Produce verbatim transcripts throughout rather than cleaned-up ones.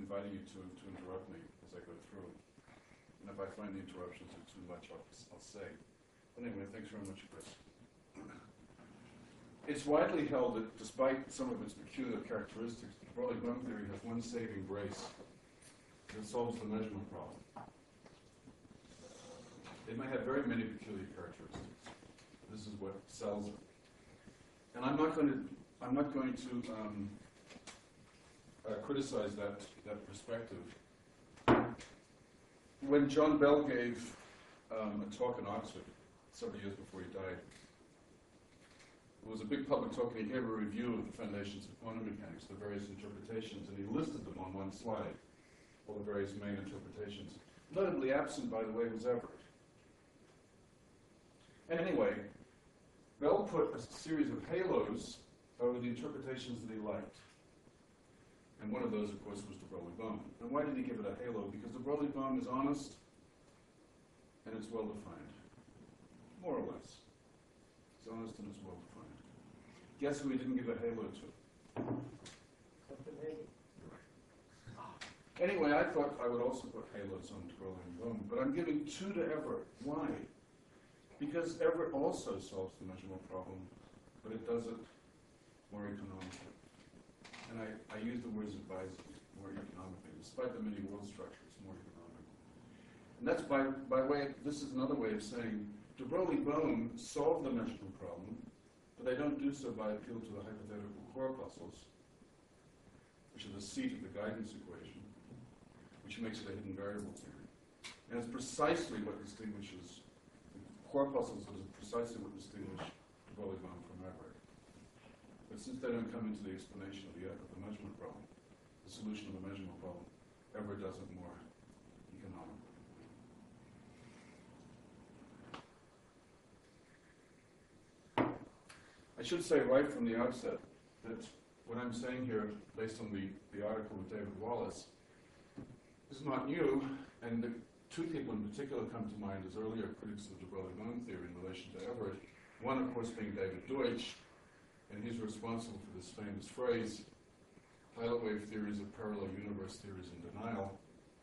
inviting you to, to interrupt me as I go through. And if I find the interruptions are too much, I'll, I'll say. But anyway, thanks very much, Chris. It's widely held that despite some of its peculiar characteristics, the de Broglie-Bohm theory has one saving grace. It solves the measurement problem. It may have very many peculiar characteristics. This is what sells it. And I'm not going to, I'm not going to um, uh, criticize that, that perspective. When John Bell gave um, a talk in Oxford several years before he died, it was a big public talk, and he gave a review of the foundations of quantum mechanics, the various interpretations, and he listed them on one slide, all the various main interpretations. Notably absent, by the way, was Everett. And anyway, Bell put a series of halos over the interpretations that he liked. And one of those, of course, was de Broglie-Bohm. And why did he give it a halo? Because de Broglie-Bohm is honest, and it's well-defined. More or less. It's honest and it's well-defined. Guess who he didn't give a halo to? Anyway, I thought I would also put halos on de Broglie-Bohm, but I'm giving two to Everett. Why? Because Everett also solves the measurement problem, but it does it more economically. And I, I use the words advisedly, more economically. Despite the many world structures, more economical. And that's by, by way, this is another way of saying, de Broglie-Bohm solved the measurement problem, but they don't do so by appeal to the hypothetical corpuscles, which are the seat of the guidance equation, which makes it a hidden variable theory. And it's precisely what distinguishes corpuscles is precisely what distinguishes de Broglie-Bohm from Everett. But since they don't come into the explanation of the, of the measurement problem, the solution of the measurement problem, Everett does it more economically. I should say right from the outset that what I'm saying here, based on the, the article with David Wallace, is not new, and the two people in particular come to mind as earlier critics of the de Broglie-Bohm theory in relation to Everett. One, of course, being David Deutsch, and he's responsible for this famous phrase, pilot wave theories are parallel universe theories in denial.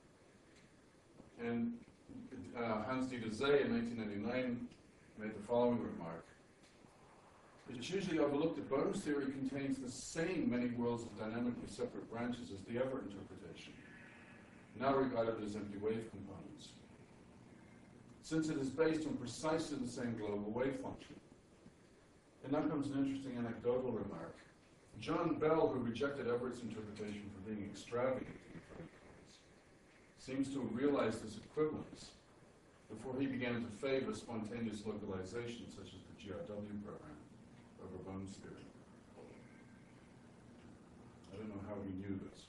And uh, Hans-Dieter Zeh in nineteen ninety-nine made the following remark. It's usually overlooked that Bohm's theory contains the same many worlds of dynamically separate branches as the Everett interpretation, now regarded as empty wave components, since it is based on precisely the same global wave function. And now comes an interesting anecdotal remark. John Bell, who rejected Everett's interpretation for being extravagant, seems to have realized this equivalence before he began to favor spontaneous localization, such as the G R W program, over Bohm's theory. I don't know how he knew this.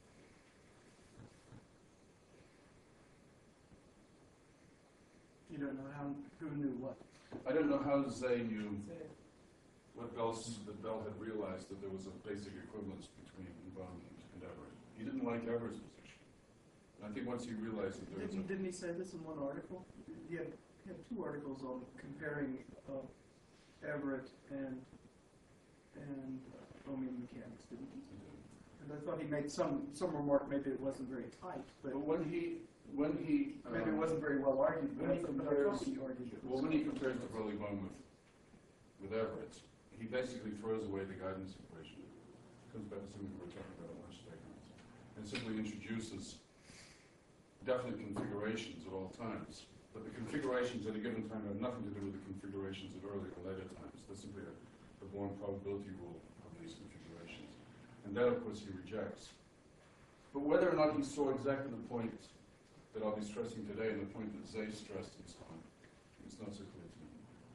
You don't know how, who knew what? I don't know how Zeh knew what Bell, that Bell had realized that there was a basic equivalence between Bohm and Everett. He didn't like Everett's position. And I think once he realized that there was Didn't, a... didn't he say this in one article? He had, he had two articles on comparing uh, Everett and and uh, Ohmian mechanics, didn't he? And I thought he made some, some remark, maybe it wasn't very tight, but, But when he... When he um, maybe it wasn't very well argued, but when he I compares, thought he argued it was. well, when he compares de Broglie-Bohm with, with Everett, he basically throws away the guidance equation. It comes back to something we were talking about last segment, and simply introduces definite configurations at all times. But the configurations at a given time have nothing to do with the configurations at earlier or later times. They're simply a, a Born probability rule of these configurations. And that, of course, he rejects. But whether or not he saw exactly the point that I'll be stressing today, and the point that Zeh stressed and so on, it's not so clear to me.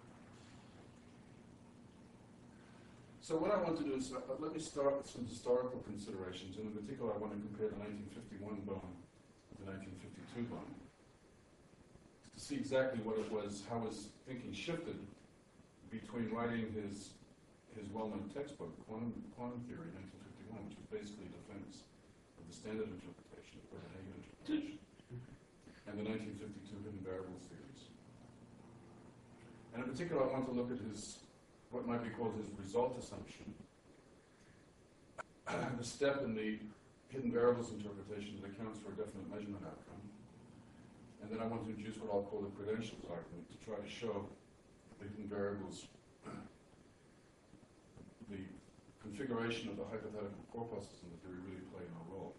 So what I want to do is, uh, let me start with some historical considerations, and in particular I want to compare the nineteen fifty-one Bohm with the nineteen fifty-two Bohm, to see exactly what it was, how his thinking shifted between writing his, his well-known textbook, Quantum, Quantum Theory, nineteen fifty-one, which was basically a defense of the standard interpretation, the Copenhagen interpretation, and the nineteen fifty-two hidden variables theories. And in particular, I want to look at his, what might be called his result assumption, the step in the hidden variables interpretation that accounts for a definite measurement outcome. And then I want to introduce what I'll call the credentials argument to try to show the hidden variables, the configuration of the hypothetical corpuscles in the theory really play no role.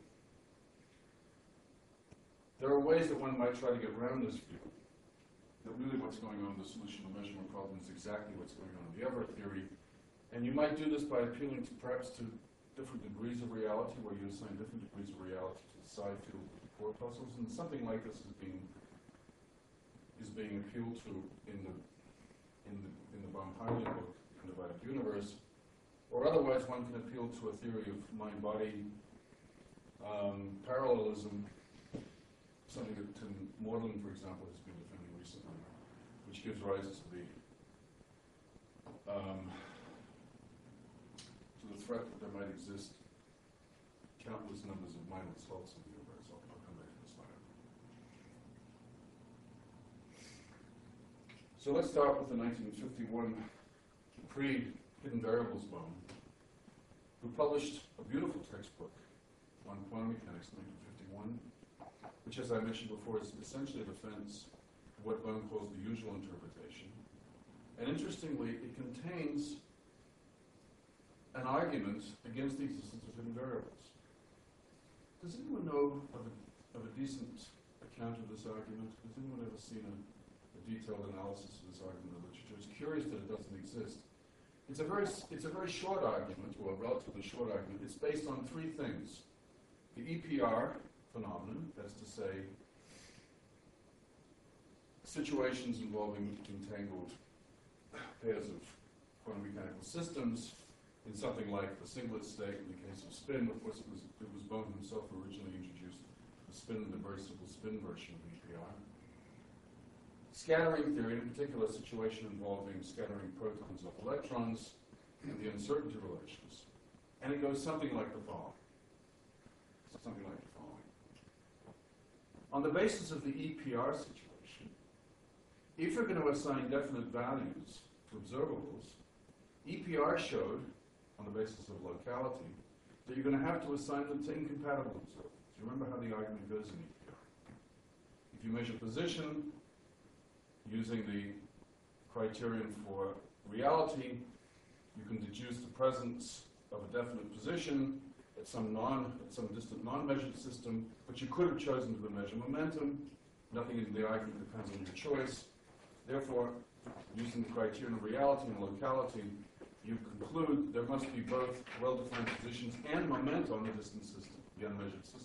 There are ways that one might try to get around this view, that really what's going on in the solution of measurement problem is exactly what's going on in the Everett theory. And you might do this by appealing to perhaps to different degrees of reality, where you assign different degrees of reality to the side field corpuscles, and something like this is being is being appealed to in the in the in the Baum-Heiley book, Undivided Universe. Or otherwise, one can appeal to a theory of mind-body um, parallelism, something that Tim Maudlin, for example, has been defending recently, which gives rise to the um, to the threat that there might exist countless numbers of mindless faults in the universe. I'll, I'll come back to this later. So let's start with the nineteen fifty-one pre-hidden variables Baum, who published a beautiful textbook on quantum mechanics in nineteen fifty-one, which, as I mentioned before, is essentially a defense of what Baum calls the usual interpretation. And interestingly, it contains an argument against the existence of hidden variables. Does anyone know of a, of a decent account of this argument? Has anyone ever seen a, a detailed analysis of this argument in the literature? It's curious that it doesn't exist. It's a very, it's a very short argument, or a relatively short argument. It's based on three things. The E P R phenomenon, that's to say, situations involving entangled pairs of quantum mechanical systems in something like the singlet state in the case of spin. Of course, it was, it was Baum himself who originally introduced the spin, the very simple spin version of E P R. Scattering theory, in particular, a situation involving scattering protons of electrons and the uncertainty relations. And it goes something like the following. Something like the following. On the basis of the E P R situation, if you're going to assign definite values to observables, E P R showed, on the basis of locality, that you're going to have to assign them to incompatible observables. You remember how the argument goes in E P R. If you measure position using the criterion for reality, you can deduce the presence of a definite position at some non, at some distant non-measured system, but you could have chosen to measure momentum. Nothing in the argument depends on your choice. Therefore, using the criterion of reality and locality, you conclude there must be both well-defined positions and momentum on the distant system, the unmeasured system.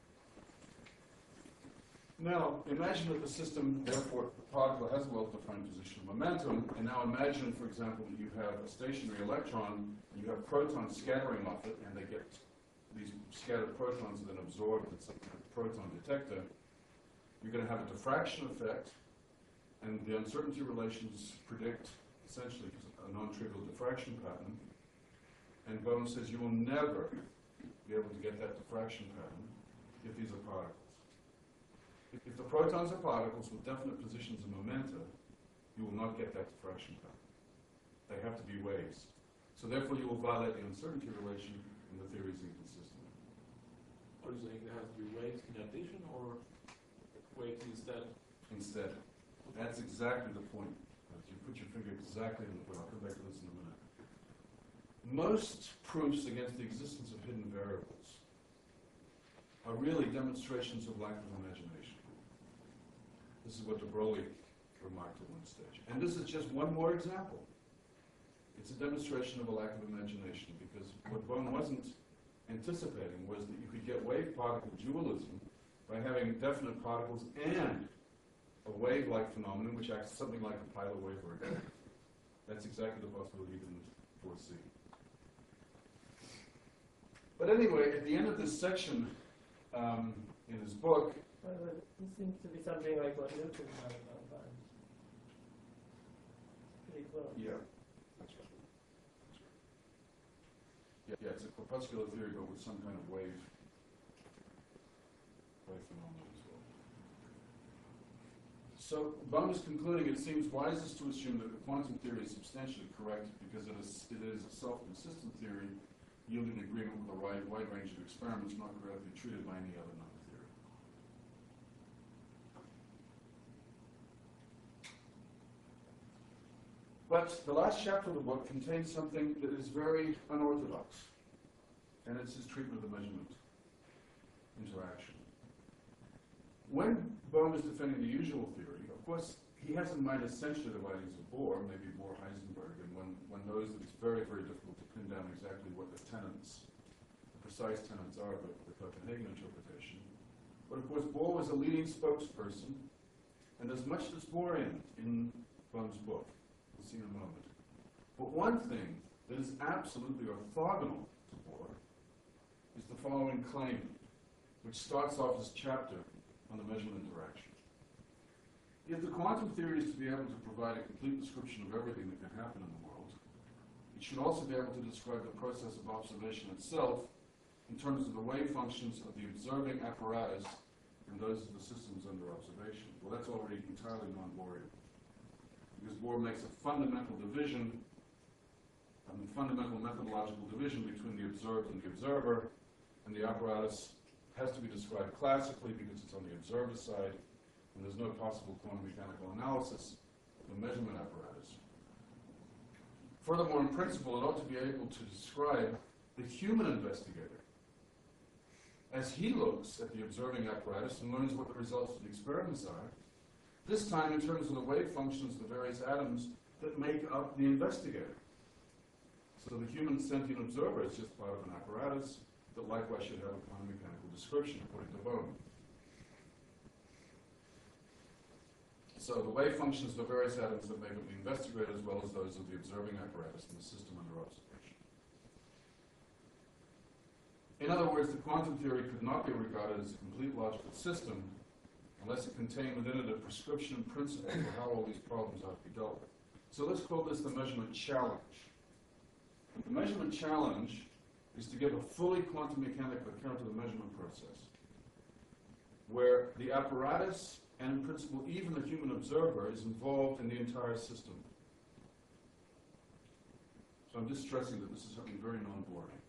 Now, imagine that the system, therefore, the particle has a well-defined position of momentum, and now imagine, for example, that you have a stationary electron, and you have protons scattering off it, and they get these scattered protons are then absorbed at some kind of proton detector. You're going to have a diffraction effect, and the uncertainty relations predict, essentially, a non-trivial diffraction pattern. And Baum says you will never be able to get that diffraction pattern if these are particles. If, if the protons are particles with definite positions and momenta, you will not get that diffraction pattern. They have to be waves. So therefore you will violate the uncertainty relation, and the theory is inconsistent. What are you saying? There has to be waves in addition, or waves instead? Instead. That's exactly the point. You put your finger exactly in the point. I'll come back to this in a minute. Most proofs against the existence of hidden variables are really demonstrations of lack of imagination. This is what de Broglie remarked at one stage. And this is just one more example. It's a demonstration of a lack of imagination, because what Baum wasn't anticipating was that you could get wave-particle dualism by having definite particles and a wave-like phenomenon which acts something like a pilot wave or a gap. That's exactly the possibility he didn't foresee. But anyway, at the end of this section um, in his book, Well, well, this seems to be something like what Newton had at one time. Pretty close. yeah, that's right. That's right. Yeah, yeah, it's a corpuscular theory, but with some kind of wave, wave phenomenon as well. So Baum is concluding it seems wisest to assume that the quantum theory is substantially correct because it is, it is a self-consistent theory yielding agreement with a wide, wide range of experiments not correctly treated by any other number theory. But the last chapter of the book contains something that is very unorthodox, and it's his treatment of the measurement interaction. When Bohm is defending the usual theory, of course, he has in mind essentially the writings of Bohr, maybe Bohr Heisenberg, and one, one knows that it's very, very difficult to pin down exactly what the tenets, the precise tenets are of the Copenhagen interpretation. But of course, Bohr was a leading spokesperson, and there's much that's Bohr in, in Bohm's book. We'll see in a moment. But one thing that is absolutely orthogonal to Bohr is the following claim, which starts off this chapter on the measurement interaction. If the quantum theory is to be able to provide a complete description of everything that can happen in the world, it should also be able to describe the process of observation itself in terms of the wave functions of the observing apparatus and those of the systems under observation. Well, that's already entirely non-Bohrian, because Bohr makes a fundamental division, a fundamental methodological division between the observed and the observer, and the apparatus has to be described classically because it's on the observer side, and there's no possible quantum mechanical analysis of the measurement apparatus. Furthermore, in principle, it ought to be able to describe the human investigator as he looks at the observing apparatus and learns what the results of the experiments are, this time in terms of the wave functions of the various atoms that make up the investigator. So the human sentient observer is just part of an apparatus that likewise should have a quantum mechanical description, according to Bohm. So the wave functions of the various atoms that make up the investigator as well as those of the observing apparatus in the system under observation. In other words, the quantum theory could not be regarded as a complete logical system unless it contained within it a prescription and principle for how all these problems ought to be dealt with. So let's call this the measurement challenge. The measurement challenge is to give a fully quantum mechanical account of the measurement process, where the apparatus and in principle even the human observer is involved in the entire system. So I'm just stressing that this is something very non-boring.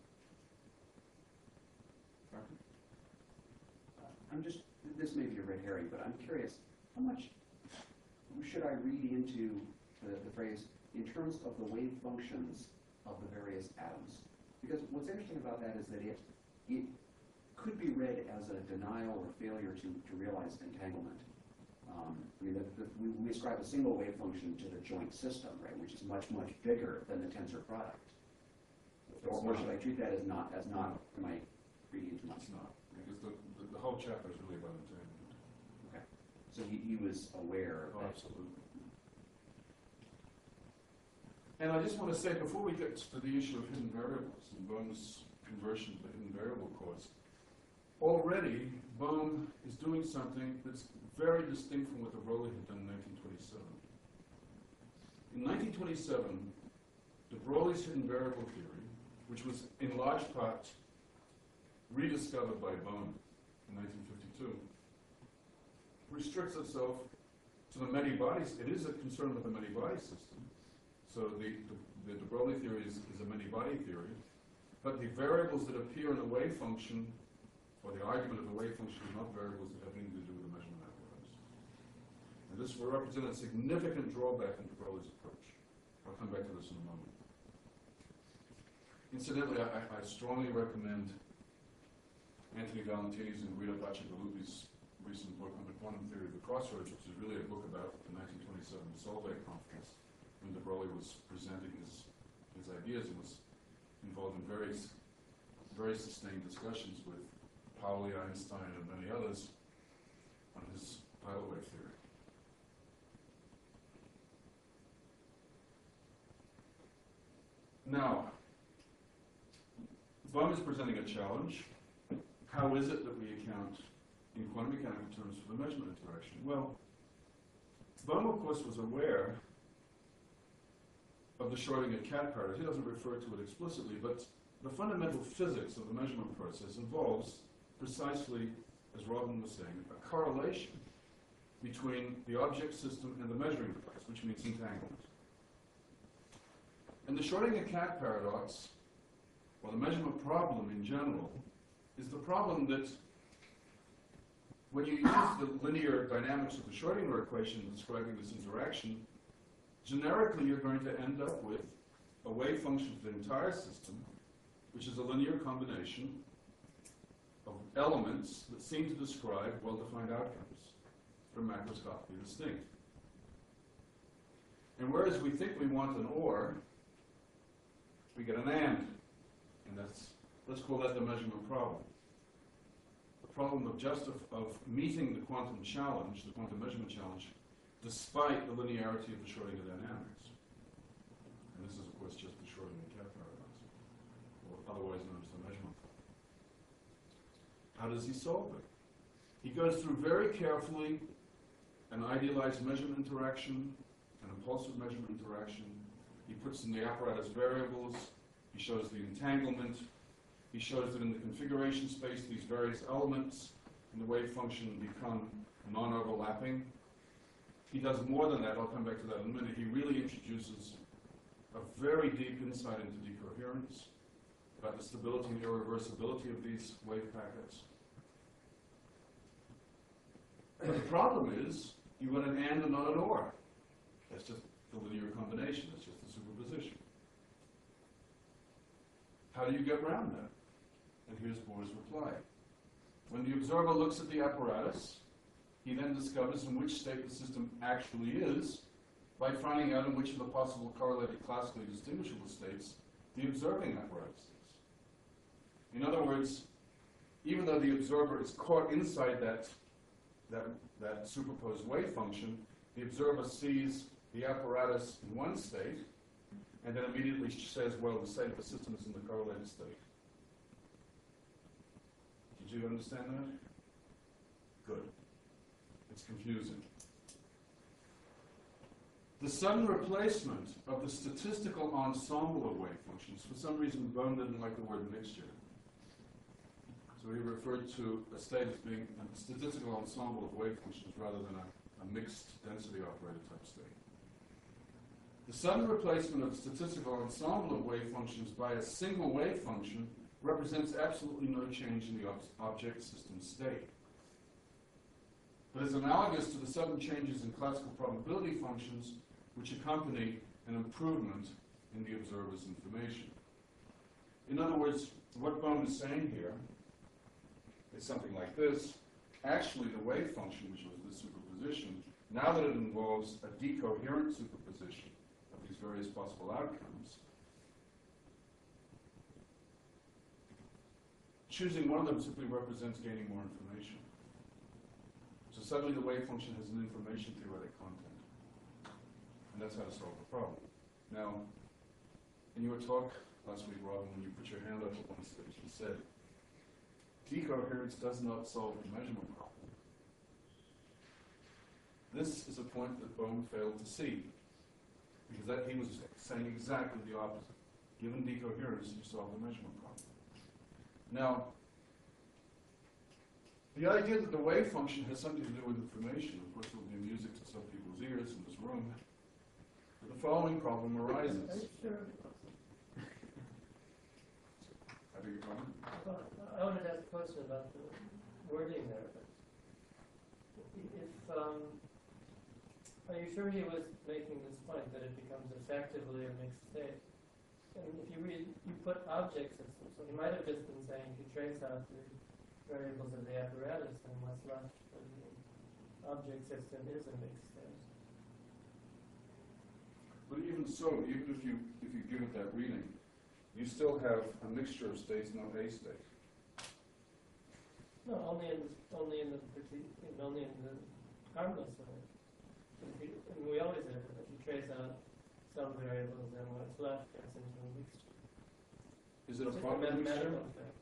Uh, I'm just, this may be a red herring, but I'm curious, how much should I read into the, the phrase, in terms of the wave functions of the various atoms? Because what's interesting about that is that it, it could be read as a denial or failure to, to realize entanglement. Um, I mean, the, the, we, we ascribe a single wave function to the joint system, right, which is much, much bigger than the tensor product. Or, or should I treat that as not, as not, am I reading too much? It's not, because the, the, the whole chapter is really about entanglement. Okay. So he, he was aware of Oh, that. absolutely. And I just want to say, before we get to the issue of hidden variables and Bohm's conversion to the hidden variable course, already Bohm is doing something that's very distinct from what de Broglie had done in nineteen twenty-seven. In nineteen twenty-seven, de Broglie's hidden variable theory, which was in large part rediscovered by Bohm in nineteen fifty-two, restricts itself to the many-bodies. It is a concern with the many-body system. So the, the, the de Broglie theory is, is a many-body theory, but the variables that appear in the wave function, or the argument of the wave function, are not variables that have anything to do with the measurement apparatus. And this will represent a significant drawback in de Broglie's approach. I'll come back to this in a moment. Incidentally, I, I strongly recommend Anthony Valentini's and Rita Bacigalupi's recent book on the quantum theory of the crossroads, which is really a book about the nineteen twenty-seven Solvay conference, when de Broglie was presenting his, his ideas and was involved in very, very sustained discussions with Pauli, Einstein, and many others on his tidal wave theory. Now, Bohm is presenting a challenge. How is it that we account in quantum mechanical terms for the measurement interaction? Well, Bohm, of course, was aware of the Schrödinger-Cat paradox. He doesn't refer to it explicitly, but the fundamental physics of the measurement process involves precisely, as Robin was saying, a correlation between the object system and the measuring device, which means entanglement. And the Schrödinger-Cat paradox or the measurement problem in general, is the problem that when you use the linear dynamics of the Schrodinger equation describing this interaction, generically you're going to end up with a wave function for the entire system, which is a linear combination of elements that seem to describe well-defined outcomes that are macroscopically distinct. And whereas we think we want an or, we get an and. And that's, let's call that the measurement problem. The problem of just of, of meeting the quantum challenge, the quantum measurement challenge, despite the linearity of the Schrodinger dynamics. And this is, of course, just the Schrodinger cat paradox, or otherwise known as the measurement problem. How does he solve it? He goes through very carefully an idealized measurement interaction, an impulsive measurement interaction. He puts in the apparatus variables. He shows the entanglement. He shows that in the configuration space, these various elements in the wave function become non-overlapping. He does more than that. I'll come back to that in a minute. He really introduces a very deep insight into decoherence, about the stability and irreversibility of these wave packets. But the problem is, you want an and and not an or. That's just the linear combination. That's just the superposition. How do you get around that? And here's Bohr's reply. When the observer looks at the apparatus, he then discovers in which state the system actually is by finding out in which of the possible correlated classically distinguishable states the observing apparatus is. In other words, even though the observer is caught inside that, that, that superposed wave function, the observer sees the apparatus in one state, and then immediately says, well, the state of the system is in the correlated state. Did you understand that? Good. It's confusing. The sudden replacement of the statistical ensemble of wave functions, for some reason Bohm didn't like the word mixture. So he referred to a state as being a statistical ensemble of wave functions rather than a, a mixed density operator type state. The sudden replacement of the statistical ensemble of wave functions by a single wave function represents absolutely no change in the ob object system state, but is analogous to the sudden changes in classical probability functions which accompany an improvement in the observer's information. In other words, what Bohm is saying here is something like this. Actually, the wave function, which was the superposition, now that it involves a decoherent superposition of these various possible outcomes, choosing one of them simply represents gaining more information. So suddenly the wave function has an information theoretic content. And that's how to solve the problem. Now, in your talk last week, Robin, when you put your hand up at one stage, you said, decoherence does not solve the measurement problem. This is a point that Bohm failed to see, because that he was saying exactly the opposite. Given decoherence, you solve the measurement problem. Now, the idea that the wave function has something to do with information, of course, will be music to some people's ears in this room. But the following problem arises. Are you sure? I beg your pardon? Well, I wanted to ask a question about the wording there. If, um, are you sure he was making this point that it becomes effectively a mixed state? And if you read, you put object system, so he might have just been saying if you trace out the variables of the apparatus, then what's left for the object system is a mixed state. But even so, even if you if you give it that reading, you still have a mixture of states, not a state. No, only in only in the only in the harmless way. If you, I mean, we always have it. If you trace out some variables, then what's left gets into a mixture. Is it a Just proper mixture? mathematical thing.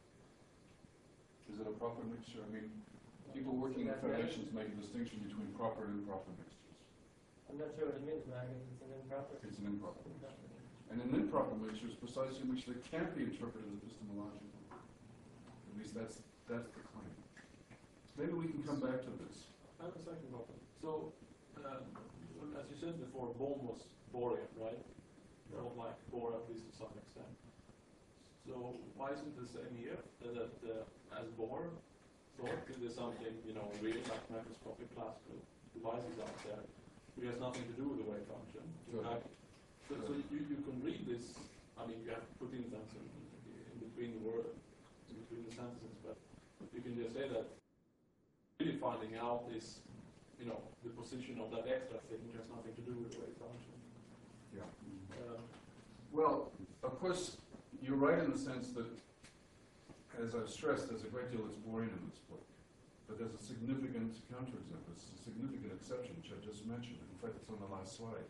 Is it a proper mixture? I mean, people working in foundations make a distinction between proper and improper mixtures. I'm not sure what it means, Magnus. It's an improper. It's an improper mixture. And an improper mixture is precisely a mixture that can't be interpreted epistemologically. At least that's that's the claim. Maybe we can come back to this. I have a second problem. So, uh, as you said before, Bohm was Bohrian, right? Not like Bohr, at least to some extent. So So why isn't the same here that, that uh, as Bohr thought there's something, you know, real like microscopic classical devices out there which has nothing to do with the wave function. Sure. Uh, so so you, you can read this, I mean you have to put in things in, in between the words, in between the sentences, but you can just say that really finding out is, you know, the position of that extra thing which has nothing to do with the wave function. Yeah. Uh, Well, of course, you're right in the sense that, as I've stressed, there's a great deal that's Bohrian in this book. But there's a significant counterexample, there's a significant exception, which I just mentioned. In fact, it's on the last slide.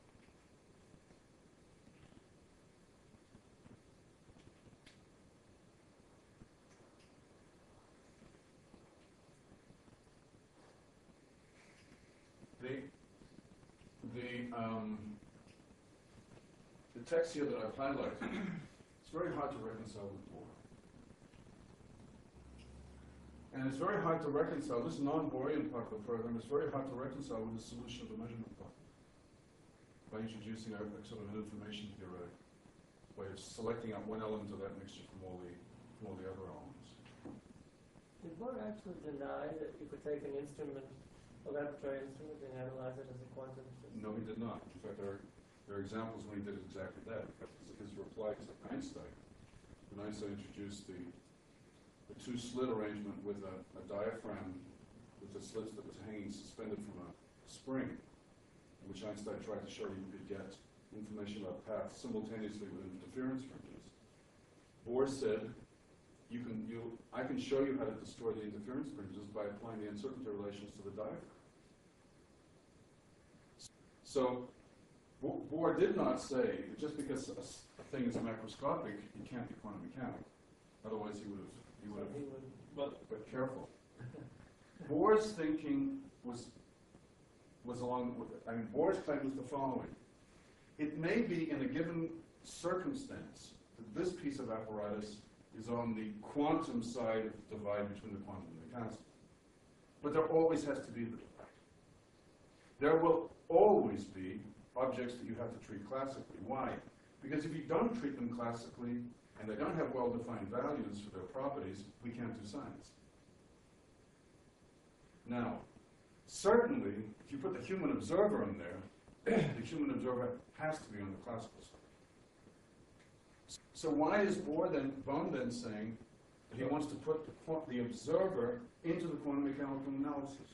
The, the, um, the text here that I've highlighted, it's very hard to reconcile with Bohr. And it's very hard to reconcile, this non-Bohrian part of the program is very hard to reconcile with the solution of the measurement problem by introducing a, a sort of an information theoretic way of selecting out one element of that mixture from all the, from all the other elements. Did Bohr actually deny that you could take an instrument, a laboratory instrument, and analyze it as a quantum system? No, he did not. In fact, there are, there are examples when he did exactly that. In fact, his reply to Einstein, when Einstein introduced the, the two-slit arrangement with a, a diaphragm with the slits that was hanging suspended from a spring, in which Einstein tried to show you could get information about paths simultaneously with interference fringes. Bohr said, you can, you, I can show you how to destroy the interference fringes by applying the uncertainty relations to the diaphragm. So, Bohr did not say that just because a, a thing is macroscopic, it can't be quantum mechanical. Otherwise, he would have, he would have, but, but careful. Bohr's thinking was, was along with it. I mean, Bohr's claim was the following. It may be in a given circumstance that this piece of apparatus is on the quantum side of the divide between the quantum and the constant. But there always has to be the divide. There will always be objects that you have to treat classically. Why? Because if you don't treat them classically, and they don't have well-defined values for their properties, we can't do science. Now, certainly, if you put the human observer in there, the human observer has to be on the classical side. So why is Bohr then, Bohm then saying that he wants to put the, the observer into the quantum mechanical analysis?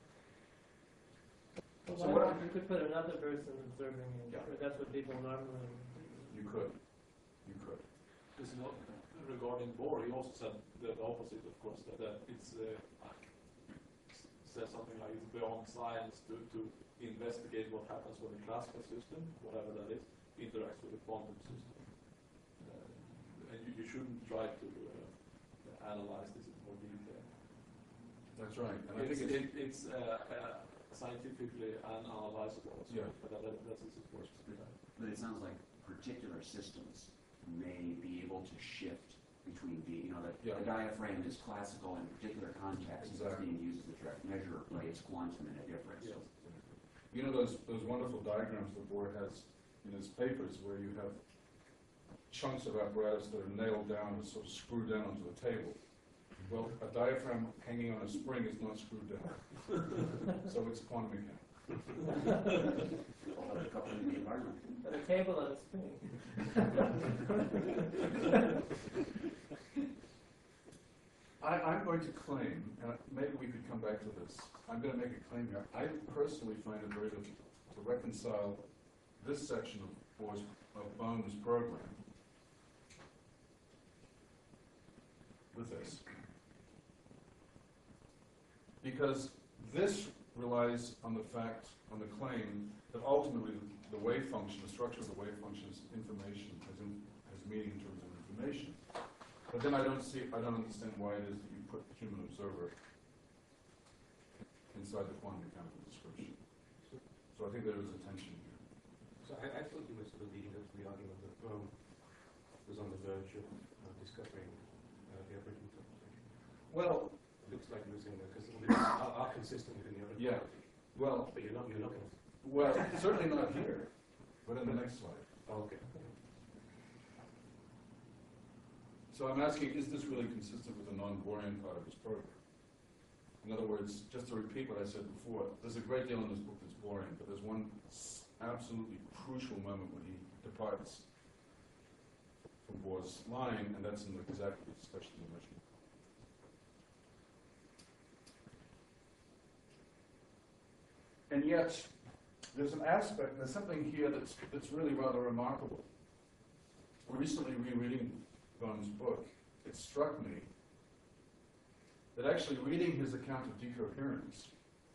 Well, So why what not? I- You could put another person observing it. Yeah. Or that's what people normally You could. You could. This is not regarding Bohr. He also said the opposite, of course, that, that it's uh, says something like it's beyond science to, to investigate what happens when the classical system, whatever that is, interacts with the quantum system. Uh, and you, you shouldn't try to uh, analyze this in more detail. That's right. And I It's, think it's, it, it's uh, uh, scientifically unanalyzable, so, Yeah. but that, that, that's his approach. But it sounds like particular systems may be able to shift between being, you know, that Yeah. the diaphragm is classical in a particular context, it's Exactly. being used as a direct measure, but it's quantum in a different. Yes. you know those, those wonderful diagrams that Bohr has in his papers where you have chunks of apparatus that are nailed down and sort of screwed down onto the table. Well, a diaphragm hanging on a spring is not screwed down. So it's quantum mechanics. All of the coupling in the environment. But a table and a spring. I, I'm going to claim, and maybe we could come back to this, I'm going to make a claim here. I personally find it very difficult to reconcile this section of Bohr's, of Bohm's program with this. Because this relies on the fact, on the claim, that ultimately the wave function, the structure of the wave function is information, has, in, has meaning in terms of information. But then I don't see, I don't understand why it is that you put the human observer inside the quantum mechanical description. So I think there is a tension here. So I, I thought you were sort of leading up to the argument that Bohm was on the verge of uh, discovering uh, the average interpretation. Well, It looks like you were saying that because all these are, are consistent within the average. yeah. Well, But you're not, you're not going to. well, certainly not here, but in the next slide. Oh, okay. So I'm asking, is this really consistent with the non-Bohrian part of his program? In other words, just to repeat what I said before, there's a great deal in this book that's boring, but there's one s- absolutely crucial moment when he departs from Bohr's line, and that's in the exact discussion of measurement. And yet, there's an aspect, there's something here that's, that's really rather remarkable. Recently rereading Bohm's book, it struck me that actually reading his account of decoherence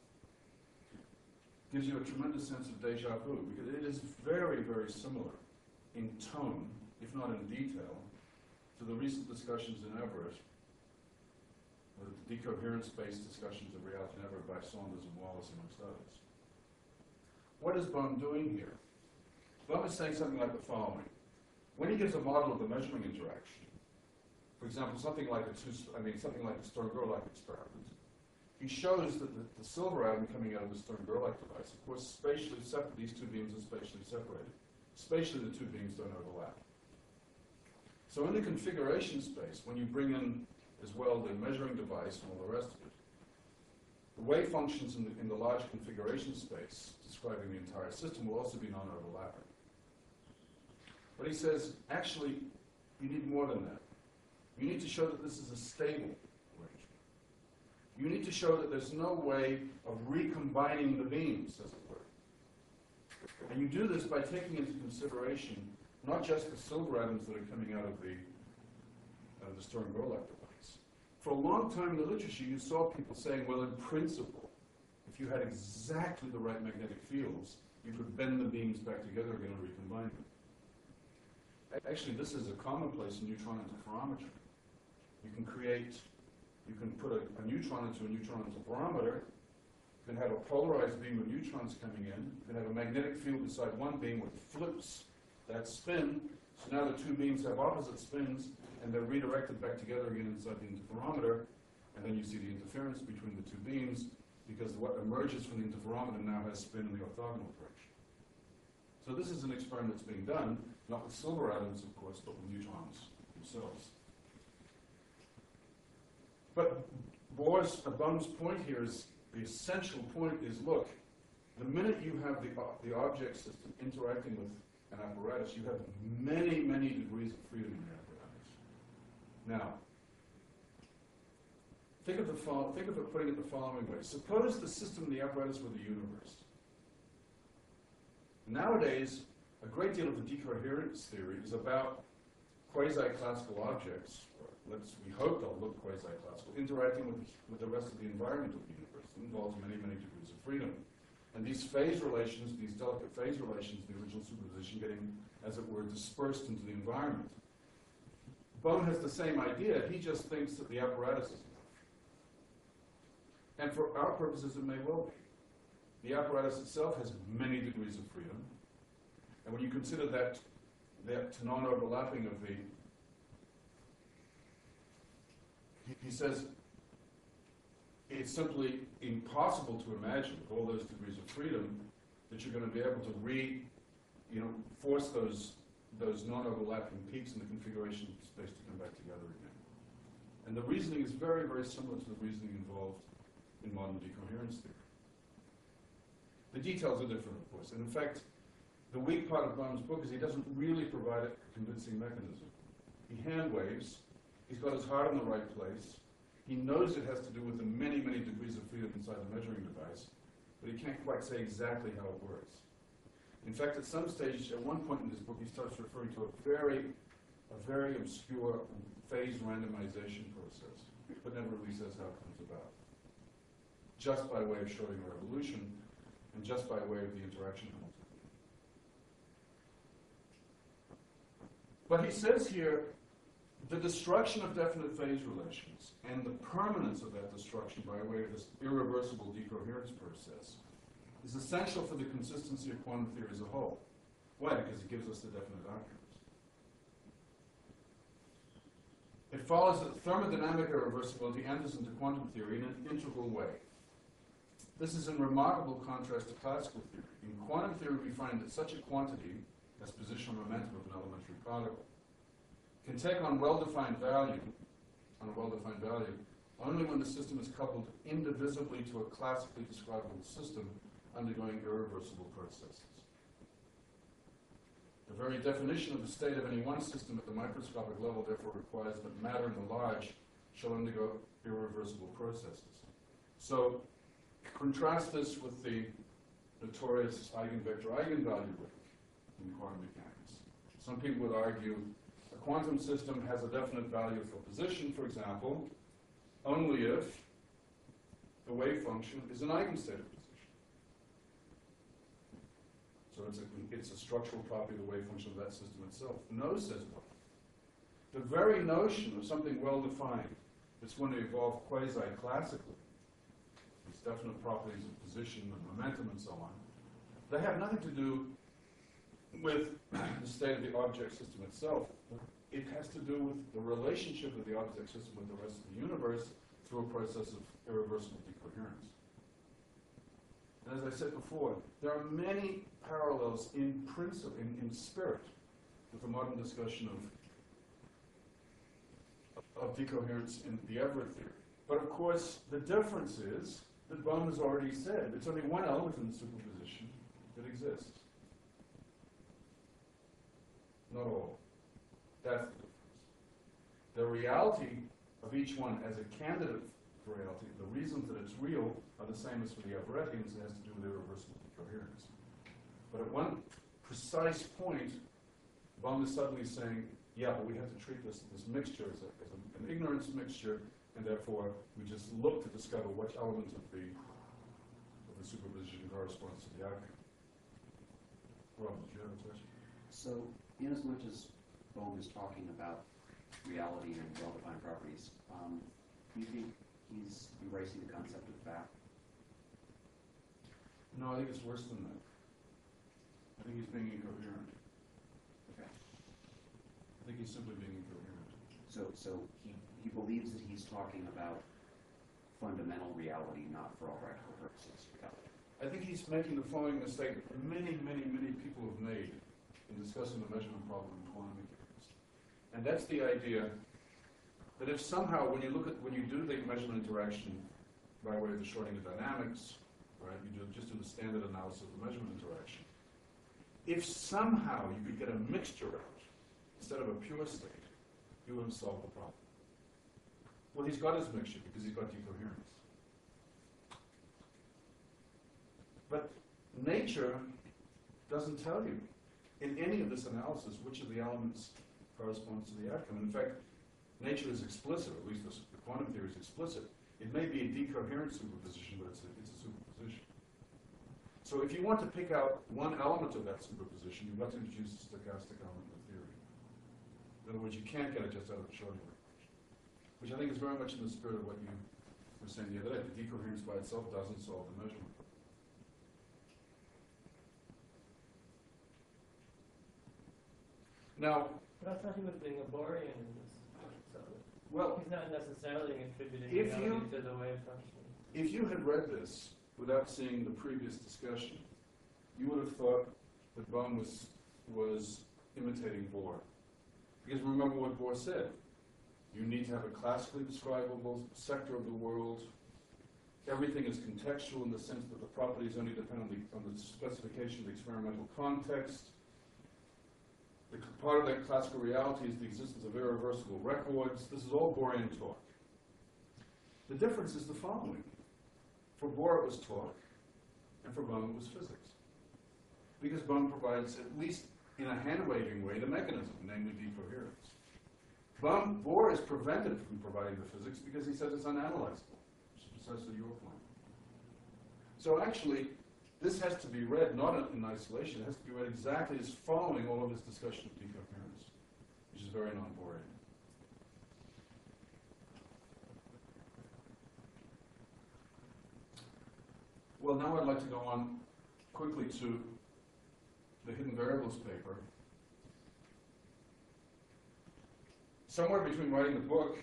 gives you a tremendous sense of deja vu, because it is very, very similar in tone, if not in detail, to the recent discussions in Everett, or the decoherence-based discussions of reality in Everett by Saunders and Wallace, amongst others. What is Bohm doing here? Bohm is saying something like the following. When he gives a model of the measuring interaction, for example, something like a two, I mean, something like a Stern-Gerlach experiment, he shows that the, the silver atom coming out of the Stern-Gerlach device, of course, spatially separate, these two beams are spatially separated. Spatially, the two beams don't overlap. So in the configuration space, when you bring in as well the measuring device and all the rest of it, the wave functions in the, in the large configuration space describing the entire system will also be non-overlapping. But he says, actually, you need more than that. You need to show that this is a stable arrangement. You need to show that there's no way of recombining the beams, as it were. And you do this by taking into consideration not just the silver atoms that are coming out of the, out of the Stern-Gerlach device. For a long time in the literature, you saw people saying, well, in principle, if you had exactly the right magnetic fields, you could bend the beams back together again and recombine them. Actually, this is a commonplace in neutron interferometry. You can create, you can put a, a neutron into a neutron interferometer. You can have a polarized beam of neutrons coming in. You can have a magnetic field inside one beam which flips that spin. So now the two beams have opposite spins, and they're redirected back together again inside the interferometer. And then you see the interference between the two beams, because what emerges from the interferometer now has spin in the orthogonal direction. So this is an experiment that's being done, not with silver atoms, of course, but with neutrons themselves. But Bohr's, Bohm's point here is, the essential point is, look, the minute you have the, the object system interacting with an apparatus, you have many, many degrees of freedom in the apparatus. Now, think of, the fo- think of it putting it the following way. Suppose the system in the apparatus were the universe. Nowadays, a great deal of the decoherence theory is about quasi-classical objects, or let's, we hope they'll look quasi-classical, interacting with, with the rest of the environment of the universe. It involves many, many degrees of freedom. And these phase relations, these delicate phase relations, the original superposition getting, as it were, dispersed into the environment. Bohm has the same idea. He just thinks that the apparatus is enough. And for our purposes, it may well be. The apparatus itself has many degrees of freedom. And when you consider that, that non-overlapping of the, he, he says, it's simply impossible to imagine with all those degrees of freedom that you're going to be able to re, you know, force those, those non-overlapping peaks in the configuration space to come back together again. And the reasoning is very, very similar to the reasoning involved in modern decoherence theory. The details are different, of course. And in fact, the weak part of Bohm's book is he doesn't really provide a convincing mechanism. He hand waves. He's got his heart in the right place. He knows it has to do with the many, many degrees of freedom inside the measuring device, but he can't quite say exactly how it works. In fact, at some stage, at one point in this book, he starts referring to a very, a very obscure phase randomization process, but never really says how it comes about. Just by way of Schrodinger evolution, and just by way of the interaction penalty. But he says here, the destruction of definite phase relations and the permanence of that destruction by way of this irreversible decoherence process is essential for the consistency of quantum theory as a whole. Why? Because it gives us the definite outcomes. It follows that thermodynamic irreversibility enters into quantum theory in an integral way. This is in remarkable contrast to classical theory. In quantum theory, we find that such a quantity as positional momentum of an elementary particle can take on well-defined value, on a well-defined value, only when the system is coupled indivisibly to a classically describable system undergoing irreversible processes. The very definition of the state of any one system at the microscopic level therefore requires that matter in the large shall undergo irreversible processes. So contrast this with the notorious eigenvector eigenvalue rule in quantum mechanics. Some people would argue a quantum system has a definite value for position, for example, only if the wave function is an eigenstate of position. So it's a, it's a structural property of the wave function of that system itself. No, says Bohm. The very notion of something well-defined that's going to evolve quasi-classically, these definite properties of position and momentum and so on, they have nothing to do with the state of the object system itself. It has to do with the relationship of the object system with the rest of the universe through a process of irreversible decoherence. And as I said before, there are many parallels in principle, in, in spirit, with the modern discussion of, of decoherence in the Everett theory. But of course, the difference is that Bohm has already said it's only one element in the superposition that exists. Not all. That's the difference. The reality of each one as a candidate for reality, the reasons that it's real are the same as for the Everettians. It has to do with irreversible decoherence. But at one precise point, Bohm is suddenly saying, yeah, but we have to treat this, this mixture as, a, as a, an ignorance mixture, and therefore we just look to discover which element of the, of the superposition corresponds to the outcome. Rob, did you have a question? So, in as much as Bohm is talking about reality and well-defined properties, um, do you think he's embracing the concept of fact? No, I think it's worse than that. I think he's being incoherent. Okay. I think he's simply being incoherent. So, so he, he believes that he's talking about fundamental reality, not for all practical purposes. I think he's making the following mistake that many, many, many people have made in discussing the measurement problem in quantum mechanics. And that's the idea that if somehow, when you look at, when you do the measurement interaction by way of the Schrodinger dynamics, right, you do, just do the standard analysis of the measurement interaction, if somehow you could get a mixture out instead of a pure state, you would have solved the problem. Well, he's got his mixture because he's got decoherence. But nature doesn't tell you in any of this analysis which of the elements corresponds to the outcome. And in fact, nature is explicit, or at least the, the quantum theory is explicit. It may be a decoherent superposition, but it's a, it's a superposition. So if you want to pick out one element of that superposition, you've got to introduce a stochastic element in the theory. In other words, you can't get it just out of the Schrodinger equation, which I think is very much in the spirit of what you were saying the other day. The decoherence by itself doesn't solve the measurement. Now, But I thought he was being a Borean in this. So well, he's not necessarily attributing If reality you- to the wave function. if you had read this without seeing the previous discussion, you would have thought that Bohm was, was imitating Bohr. Because remember what Bohr said. You need to have a classically describable sector of the world. Everything is contextual in the sense that the properties only depend on the, on the specification of the experimental context. The c- part of that classical reality is the existence of irreversible records. This is all Bohrian talk. The difference is the following. For Bohr it was talk, and for Bohm it was physics. Because Bohm provides, at least in a hand-waving way, the mechanism, namely decoherence. Bohm, Bohr is prevented from providing the physics because he says it's unanalyzable, which is precisely your point. So actually, this has to be read not in isolation, it has to be read exactly as following all of his discussion of decoherence, which is very non-Bohrian. Well, now I'd like to go on quickly to the hidden variables paper. Somewhere between writing the book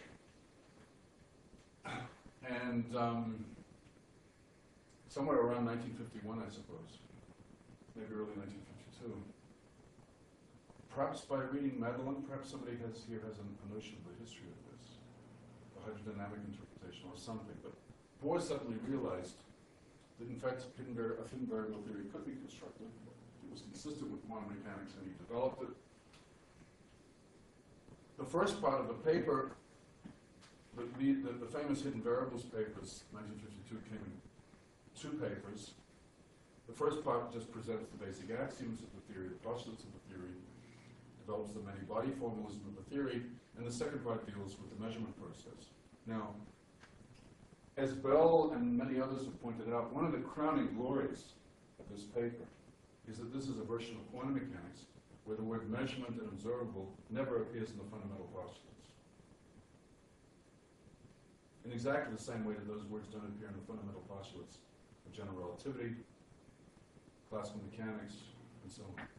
and um, somewhere around nineteen fifty-one, I suppose, maybe early nineteen fifty-two, perhaps by reading Madeline, perhaps somebody has here has a, a notion of the history of this, the hydrodynamic interpretation or something. But Bohr suddenly realized that in fact hidden var- a hidden variable theory could be constructed. It was consistent with quantum mechanics, and he developed it. The first part of the paper, the, the, the famous hidden variables papers, nineteen fifty-two, came in two papers. The first part just presents the basic axioms of the theory, the postulates of the theory, develops the many-body formalism of the theory, and the second part deals with the measurement process. Now, as Bell and many others have pointed out, one of the crowning glories of this paper is that this is a version of quantum mechanics where the word measurement and observable never appears in the fundamental postulates. In exactly the same way that those words don't appear in the fundamental postulates of general relativity, classical mechanics, and so on.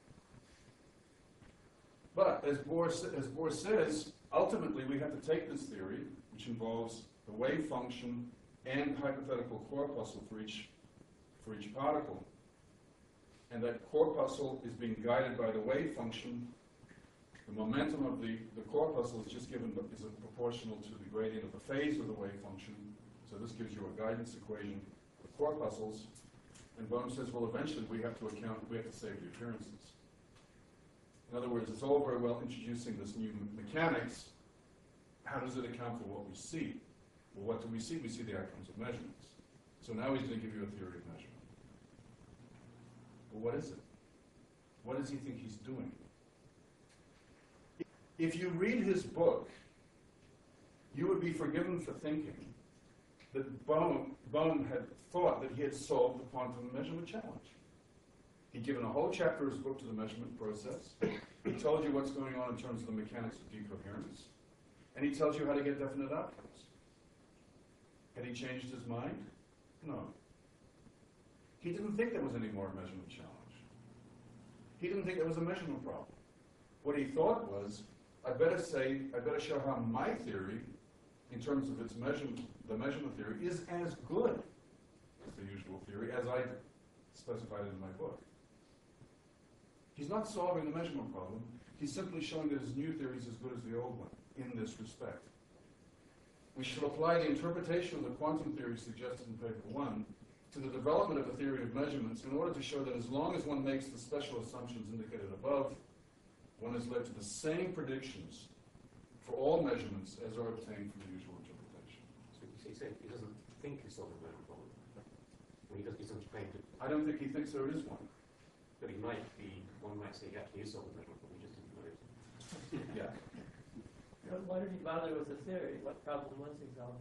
But as Bohr, as Bohr says, ultimately we have to take this theory, which involves the wave function and hypothetical corpuscle for each, for each particle, and that corpuscle is being guided by the wave function. The momentum of the, the corpuscle is just given, is proportional to the gradient of the phase of the wave function. So this gives you a guidance equation for corpuscles. And Bohm says, well, eventually we have to account, we have to save the appearances. In other words, it's all very well introducing this new me- mechanics. How does it account for what we see? Well, what do we see? We see the outcomes of measurements. So now he's going to give you a theory of measurement. Well, what is it? What does he think he's doing? If you read his book, you would be forgiven for thinking that Bohm, Bohm had thought that he had solved the quantum measurement challenge. He'd given a whole chapter of his book to the measurement process. He told you what's going on in terms of the mechanics of decoherence. And he tells you how to get definite outcomes. Had he changed his mind? No. He didn't think there was any more measurement challenge. He didn't think there was a measurement problem. What he thought was, I better say, I better show how my theory, in terms of its measurement, the measurement theory, is as good as the usual theory, as I specified in my book. He's not solving the measurement problem. He's simply showing that his new theory is as good as the old one in this respect. We should apply the interpretation of the quantum theory suggested in paper one to the development of the theory of measurements in order to show that as long as one makes the special assumptions indicated above, one has led to the same predictions for all measurements as are obtained from the usual interpretation. So he said he doesn't think he's solving the problem. When he does, he doesn't claim to, I don't think he thinks there is one. but he might be, one might say he actually is solving the problem, we just didn't know it. Yeah. But why did he bother with the theory? What problem was he solving?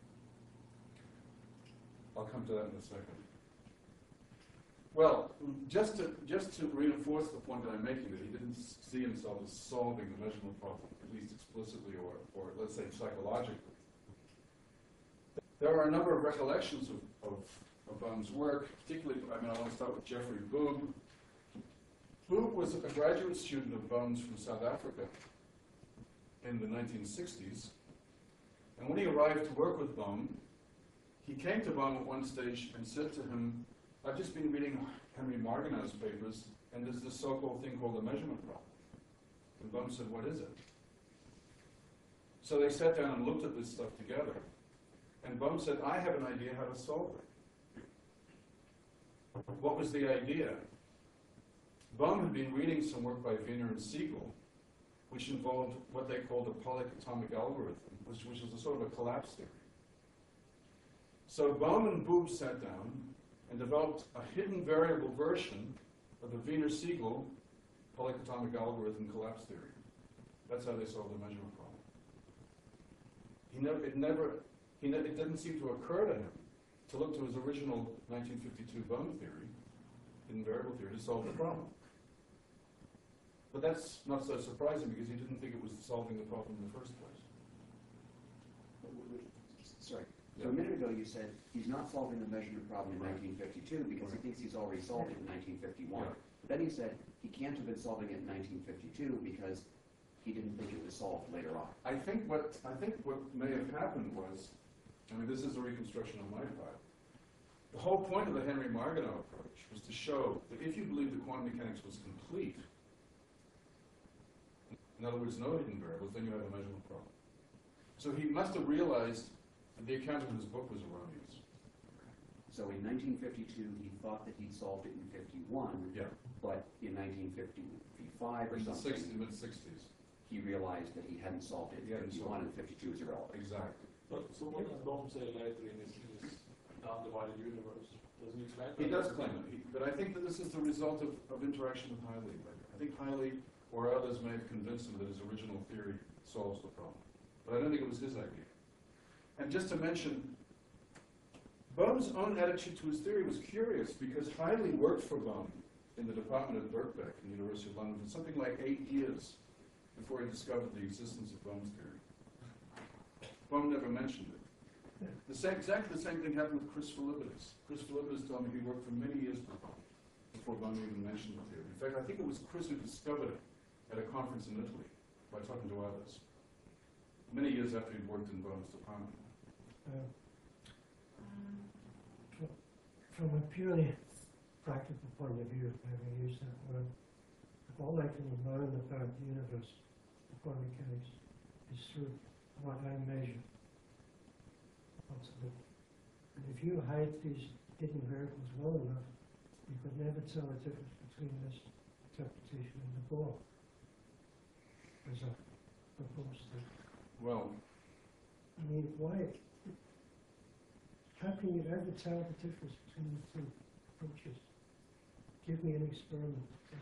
I'll come to that in a second. Well, just to just to reinforce the point that I'm making, that he didn't see himself as solving the measurement problem, at least explicitly or, or let's say psychologically. There are a number of recollections of, of, of Bohm's work, particularly, I mean, I want to start with Jeffrey Boob. Boob was a graduate student of Bohm's from South Africa in the nineteen sixties. And when he arrived to work with Bohm, he came to Bohm at one stage and said to him, I've just been reading Henry Margenau's papers, and there's this so-called thing called the measurement problem. And Bohm said, what is it? So they sat down and looked at this stuff together. And Bohm said, I have an idea how to solve it. What was the idea? Bohm had been reading some work by Wiener and Siegel, which involved what they called a polyatomic algorithm, which, which was a sort of a collapse theory. So Bohm and Boob sat down and developed a hidden variable version of the Wiener-Siegel polyatomic algorithm collapse theory. That's how they solved the measurement problem. He never, it never, he ne it didn't seem to occur to him to look to his original nineteen fifty-two Bohm theory, hidden variable theory, to solve the problem. But that's not so surprising because he didn't think it was solving the problem in the first place. Sorry. So a minute ago you said he's not solving the measurement problem in Right. nineteen fifty-two because Right. he thinks he's already solved it in nineteen fifty-one. Yeah. But then he said he can't have been solving it in nineteen fifty-two because he didn't think it was solved later on. I think what I think what may have happened was, I mean, this is a reconstruction on my part. The whole point of the Henry Margenau approach was to show that if you believe that quantum mechanics was complete, in other words, no hidden variables, then you have a measurement problem. So he must have realized that the account in his book was erroneous. So in nineteen fifty-two, he thought that he'd solved it in fifty-one, Yeah. but in nineteen fifty-five or In the something, sixties, mid-sixties. he realized that he hadn't solved it He in hadn't fifty-one, solved and fifty-two is irrelevant. Exactly. But, so what does Bohm say later in his, in his undivided universe? Does he explain He that? does claim it, he- but I think that this is the result of, of interaction with Hiley later. I think Hiley or others may have convinced him that his original theory solves the problem. But I don't think it was his idea. And just to mention, Bohm's own attitude to his theory was curious because Hiley worked for Bohm in the department at Birkbeck in the University of London for something like eight years before he discovered the existence of Bohm's theory. Bohm never mentioned it. The same, exactly the same thing happened with Chris Philippides. Chris Philippides told me he worked for many years for Bohm before Bohm even mentioned the theory. In fact, I think it was Chris who discovered it at a conference in Italy by talking to others, many years after he'd worked in Bohm's department. Uh, fr- From a purely practical point of view, if I may use that word, if all I can learn about the universe of quantum mechanics is through what I measure. Possibly. And if you hide these hidden variables well enough, you could never tell the difference between this interpretation and the Bohr, as I proposed to. Well, I mean, why? How can you ever tell the difference between the two approaches? Give me an experiment.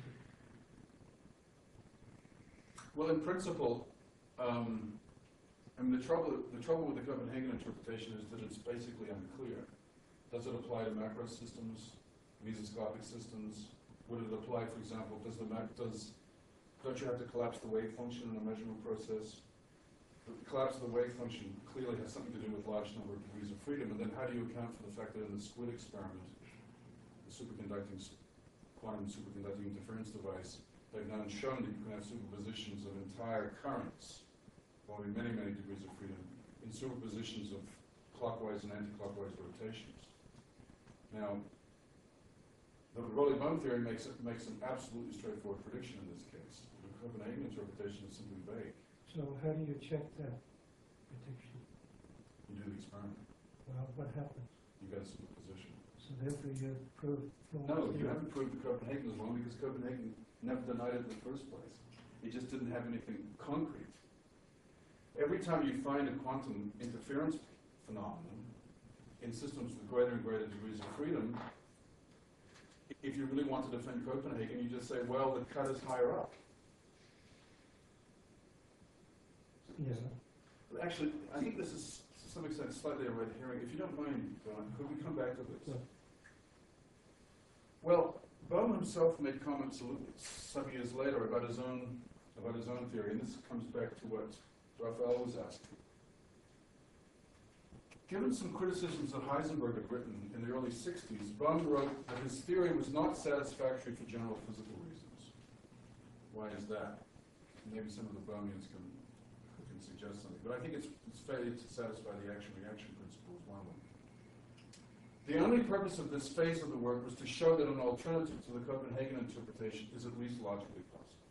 well, in principle, um, I mean, the trouble, the trouble with the Copenhagen interpretation is that it's basically unclear. Does it apply to macro systems, mesoscopic systems? Would it apply, for example, does the mac, does, don't you have to collapse the wave function in the measurement process? The collapse of the wave function clearly has something to do with large number of degrees of freedom, and then how do you account for the fact that in the SQUID experiment, the superconducting, s- quantum superconducting interference device, they've now shown that you can have superpositions of entire currents, involving many, many degrees of freedom, in superpositions of clockwise and anti-clockwise rotations. Now, the Rowley-Bohm theory makes it, makes an absolutely straightforward prediction in this case. The Copenhagen interpretation is simply vague. So how do you check that prediction? You do the experiment, Well, what happens? you get a superposition. So therefore you prove false. No, you theory. haven't proved that Copenhagen is wrong because Copenhagen never denied it in the first place. It just didn't have anything concrete. Every time you find a quantum interference phenomenon in systems with greater and greater degrees of freedom, if you really want to defend Copenhagen, you just say, well, the cut is higher up. Yeah. Actually, I think this is, to some extent, slightly a red herring. If you don't mind, Don, could we come back to this? Yeah. Well, Bohm himself made comments some years later about his own about his own theory, and this comes back to what Raphael was asking. Given some criticisms that Heisenberg had written in the early sixties, Bohm wrote that his theory was not satisfactory for general physical reasons. Why is that? Maybe some of the Bohmians can can suggest something, but I think it's, it's failure to satisfy the action-reaction principle is one of them. The only purpose of this phase of the work was to show that an alternative to the Copenhagen interpretation is at least logically possible.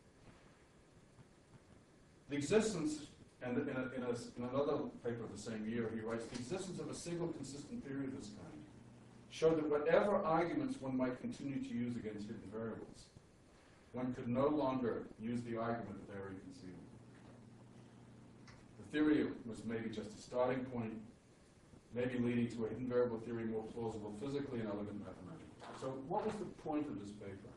The existence, and in, a, in, a, in another paper of the same year, he writes, the existence of a single consistent theory of this kind showed that whatever arguments one might continue to use against hidden variables, one could no longer use the argument that they are inconceivable. The theory was maybe just a starting point, maybe leading to a hidden variable theory more plausible physically and elegant mathematically. So what was the point of this paper?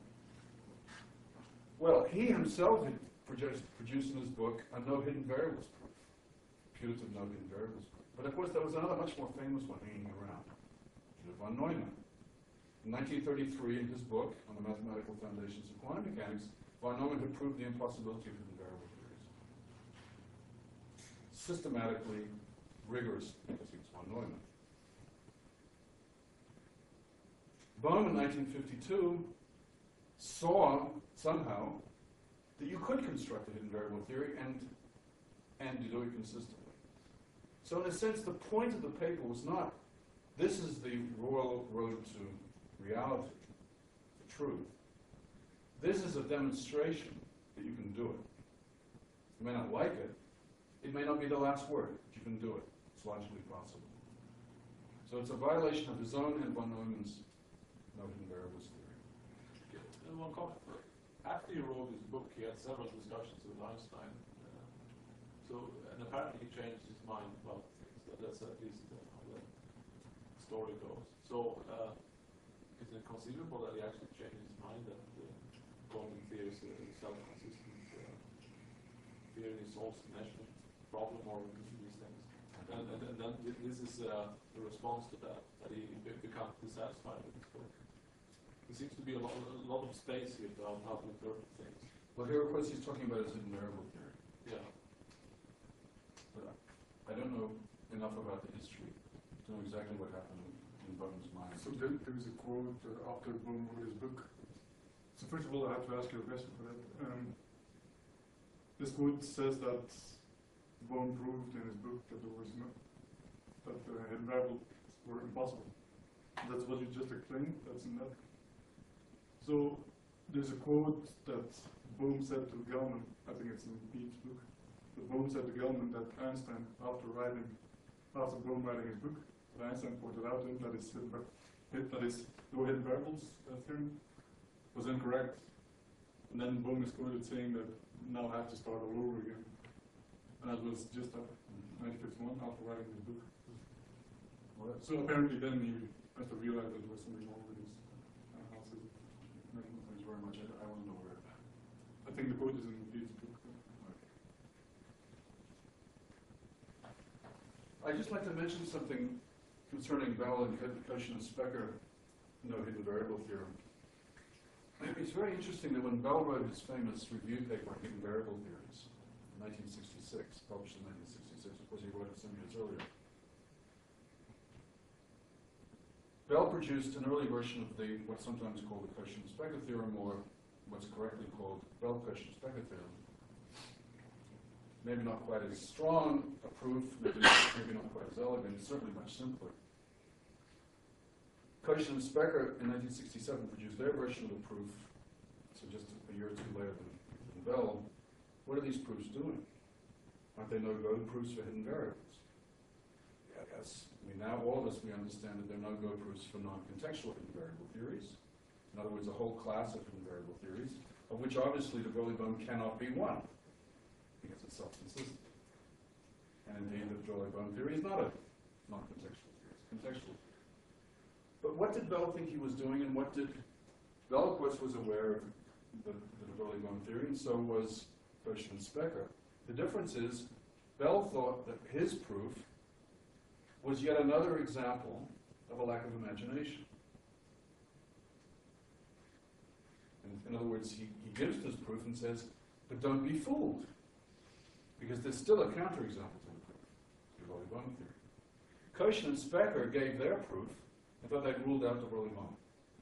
Well, he himself had produced, produced in his book a no hidden variables proof, putative no hidden variables proof. But of course there was another much more famous one hanging around, Philipp von Neumann. In nineteen thirty-three, in his book on the mathematical foundations of quantum mechanics, von Neumann had proved the impossibility of hidden variable theories. Systematically, rigorously, because he was von Neumann. Bohm in nineteen fifty-two saw somehow that you could construct a hidden variable theory and and do it consistently. So in a sense, the point of the paper was not, this is the royal road to reality, the truth. This is a demonstration that you can do it. You may not like it. It may not be the last word, but you can do it. It's logically possible. So it's a violation of his own and von Neumann's no-hidden variables theory. Yeah, and one comment. After he wrote his book, he had several discussions with Einstein. Uh, so, and apparently he changed his mind about things. That, that's at least uh, how the story goes. So, uh, is it conceivable that he actually changed his mind and uh, quantum theory is a self-consistent uh, theory solves the measurement problem or these things? And, and, and then this is uh, the response to that, that he becomes dissatisfied with his book. There seems to be a lot, a lot of space here about how to interpret things. Well, here, of course, he's talking about his hidden variable theory. Yeah. But I don't know enough about the history to know exactly what happened in Bohm's mind. So there, there was a quote uh, after Bohm wrote his book. So first of all, I have to ask you a question for that. Um, this quote says that Bohm proved in his book that there was no, that the hidden variables were impossible. That's what you just explained. That's in that. So there's a quote that Bohm said to Gell-Mann. I think it's in Pete's book. But Bohm said to Gell-Mann that Einstein, after writing, after Bohm writing his book, that Einstein pointed out to him that his hidden, that his no hidden variables uh, theorem was incorrect. And then Bohm is quoted saying that now I have to start all over again. And that was just after nineteen fifty-one, after writing his book. Well, that's- So apparently then he must have realized that there was something wrong with his analysis. Thanks very much. I, I wasn't aware of that. I think the quote is in Pete's book. I'd just like to mention something concerning Bell and Cauchy and Specker no hidden variable theorem. It's very interesting that when Bell wrote his famous review paper on hidden variable theories in nineteen sixty-six, published in nineteen sixty-six, of course he wrote it some years earlier, Bell produced an early version of the what's sometimes called the Cauchy and Specker theorem, or what's correctly called Bell-Cauchy and Specker theorem. Maybe not quite as strong a proof, maybe, maybe not quite as elegant, certainly much simpler. Cauchy and Specker in nineteen sixty-seven produced their version of the proof, so just a year or two later than, than Bell. What are these proofs doing? Aren't they no-go proofs for hidden variables? Yeah, yes. I mean, now all of us, we understand that they're no-go proofs for non-contextual hidden variable theories. In other words, a whole class of hidden variable theories, of which obviously the Broglie-Bohm cannot be one, because it's self-consistent. And indeed, the Broglie-Bohm theory is not a non-contextual theory, it's contextual. But what did Bell think he was doing, and what did... Bell, of course, was aware of the, the Broglie-Bohm theory, and so was Cauchy and Specker. The difference is, Bell thought that his proof was yet another example of a lack of imagination. In, in other words, he, he gives this proof and says, but don't be fooled, because there's still a counterexample to the proof, the Broglie-Bohm theory. Cauchy and Specker gave their proof and thought they'd ruled out the Broglie-Bohm.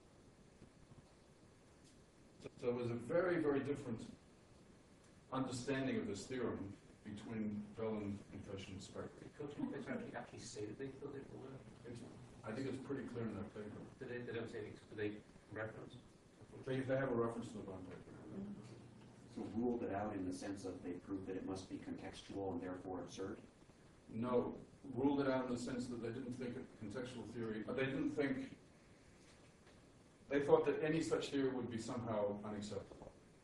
So, so it was a very, very different understanding of this theorem between Bell and, and Cauchy and Specker. Could you actually, actually say that they thought they were aware? It's, I think it's pretty clear in their paper. Did they, they don't say anything, did they reference? They, they have a reference to the Bohm paper. So ruled it out in the sense of they proved that it must be contextual and therefore absurd? No, ruled it out in the sense that they didn't think a contextual theory, uh, they didn't think, they thought that any such theory would be somehow unacceptable.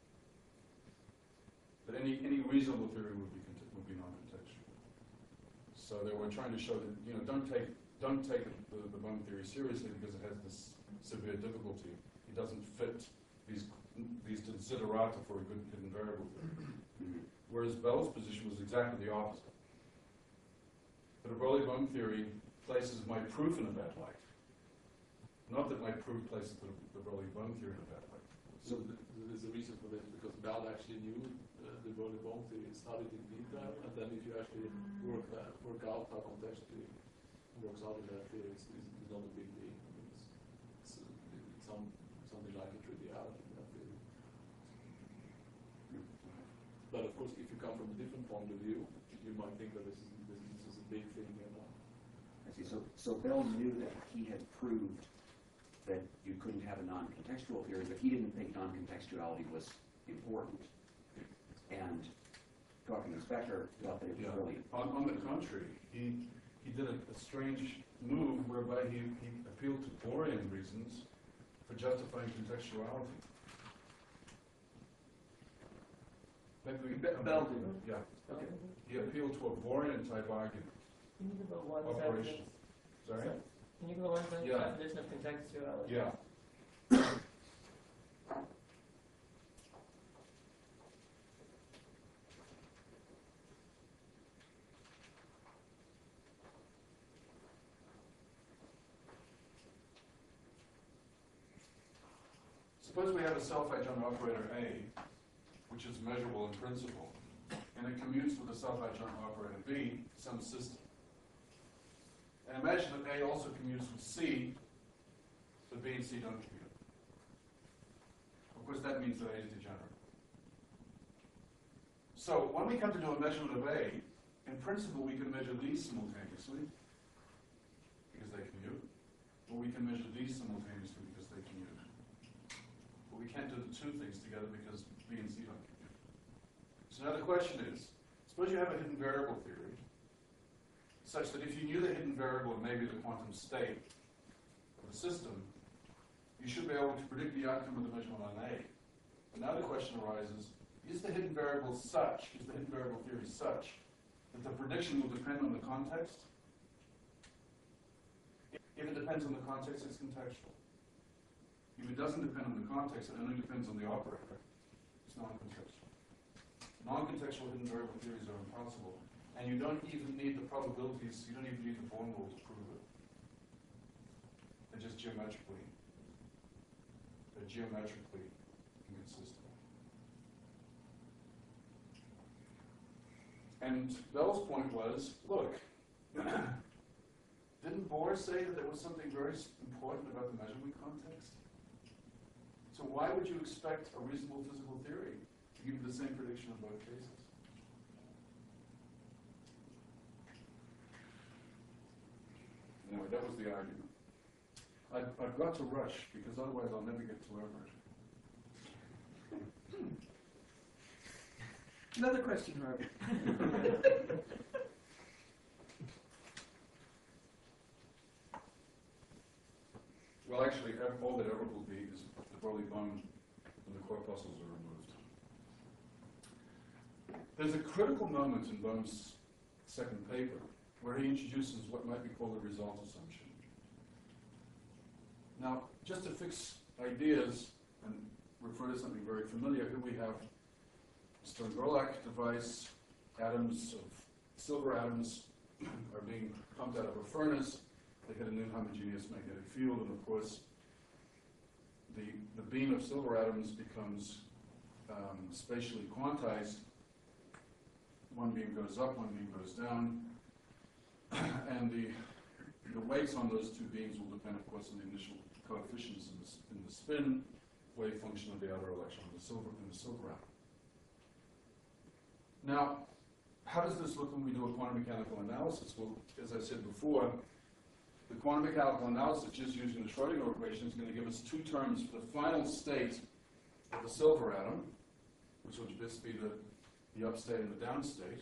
That any, any reasonable theory would be, would be non-contextual. So they were trying to show that, you know, don't take, don't take the, the Bohm theory seriously because it has this severe difficulty. It doesn't fit these, these desiderata for a good hidden variable theory. Mm-hmm. Whereas Bell's position was exactly the opposite. The de Broglie-Bohm theory places my proof in a bad light. Not that my proof places the, the Broglie-Bohm theory in a bad light. So th there's a reason for this, because Bell actually knew uh, the Broglie-Bohm theory, studied in detail, and then if you actually work uh, work out how contextually works out in that theory, it's, it's not a big deal. It's, it's, uh, it's some, something like a triviality in that theory. But of course, if you come from a different point of view, you might think that this is, this, this is a big thing, you know. I see. So, so Bell knew that he had proved that you couldn't have a non-contextual theory, but he didn't think non-contextuality was important. And talking to Specker, thought that it was Yeah. brilliant. On, on the contrary, he, he did a, a strange move whereby he, he appealed to Bohrian reasons for justifying contextuality. Like we, Be- Bell did. Yeah, Okay. he appealed to a Bohrian type argument. Can you give a one Operation. sentence? Sorry? Can you give a one sentence Yeah. definition of contextuality? Yeah. Suppose we have a self-adjoint operator A, which is measurable in principle, and it commutes with a self-adjoint operator B, some system. And imagine that A also commutes with C, but B and C don't commute. Of course, that means that A is degenerate. So when we come to do a measurement of A, in principle, we can measure these simultaneously, because they commute, or we can measure these simultaneously because they commute. But we can't do the two things together because B and C don't commute. So now the question is, suppose you have a hidden variable theory, such that if you knew the hidden variable and maybe the quantum state of the system, you should be able to predict the outcome of the measurement on A. But now the question arises, is the hidden variable such, is the hidden variable theory such, that the prediction will depend on the context? If it depends on the context, it's contextual. If it doesn't depend on the context, it only depends on the operator. It's non-contextual. Non-contextual hidden variable theories are impossible. And you don't even need the probabilities, you don't even need the Born rule to prove it. They're just geometrically, they're geometrically inconsistent. And Bell's point was, look, didn't Bohr say that there was something very important about the measurement context? So why would you expect a reasonable physical theory to give you the same prediction in both cases? Anyway, that was the argument. I've, I've got to rush, because otherwise I'll never get to Everett. Another question, Harvey. Well, actually, ev- all that Everett will be is the Broly bone when the corpuscles are removed. There's a critical moment in Bohm's second paper where he introduces what might be called a result assumption. Now, just to fix ideas and refer to something very familiar, here we have Stern-Gerlach device, atoms of silver atoms are being pumped out of a furnace. They hit an inhomogeneous magnetic field, and of course, the, the beam of silver atoms becomes um, spatially quantized. One beam goes up, one beam goes down, and the, the weights on those two beams will depend, of course, on the initial coefficients in the, in the spin wave function of the outer electron in the silver, in the silver atom. Now, how does this look when we do a quantum mechanical analysis? Well, as I said before, the quantum mechanical analysis just using the Schrodinger equation is going to give us two terms for the final state of the silver atom, which would just be the, the upstate and the downstate.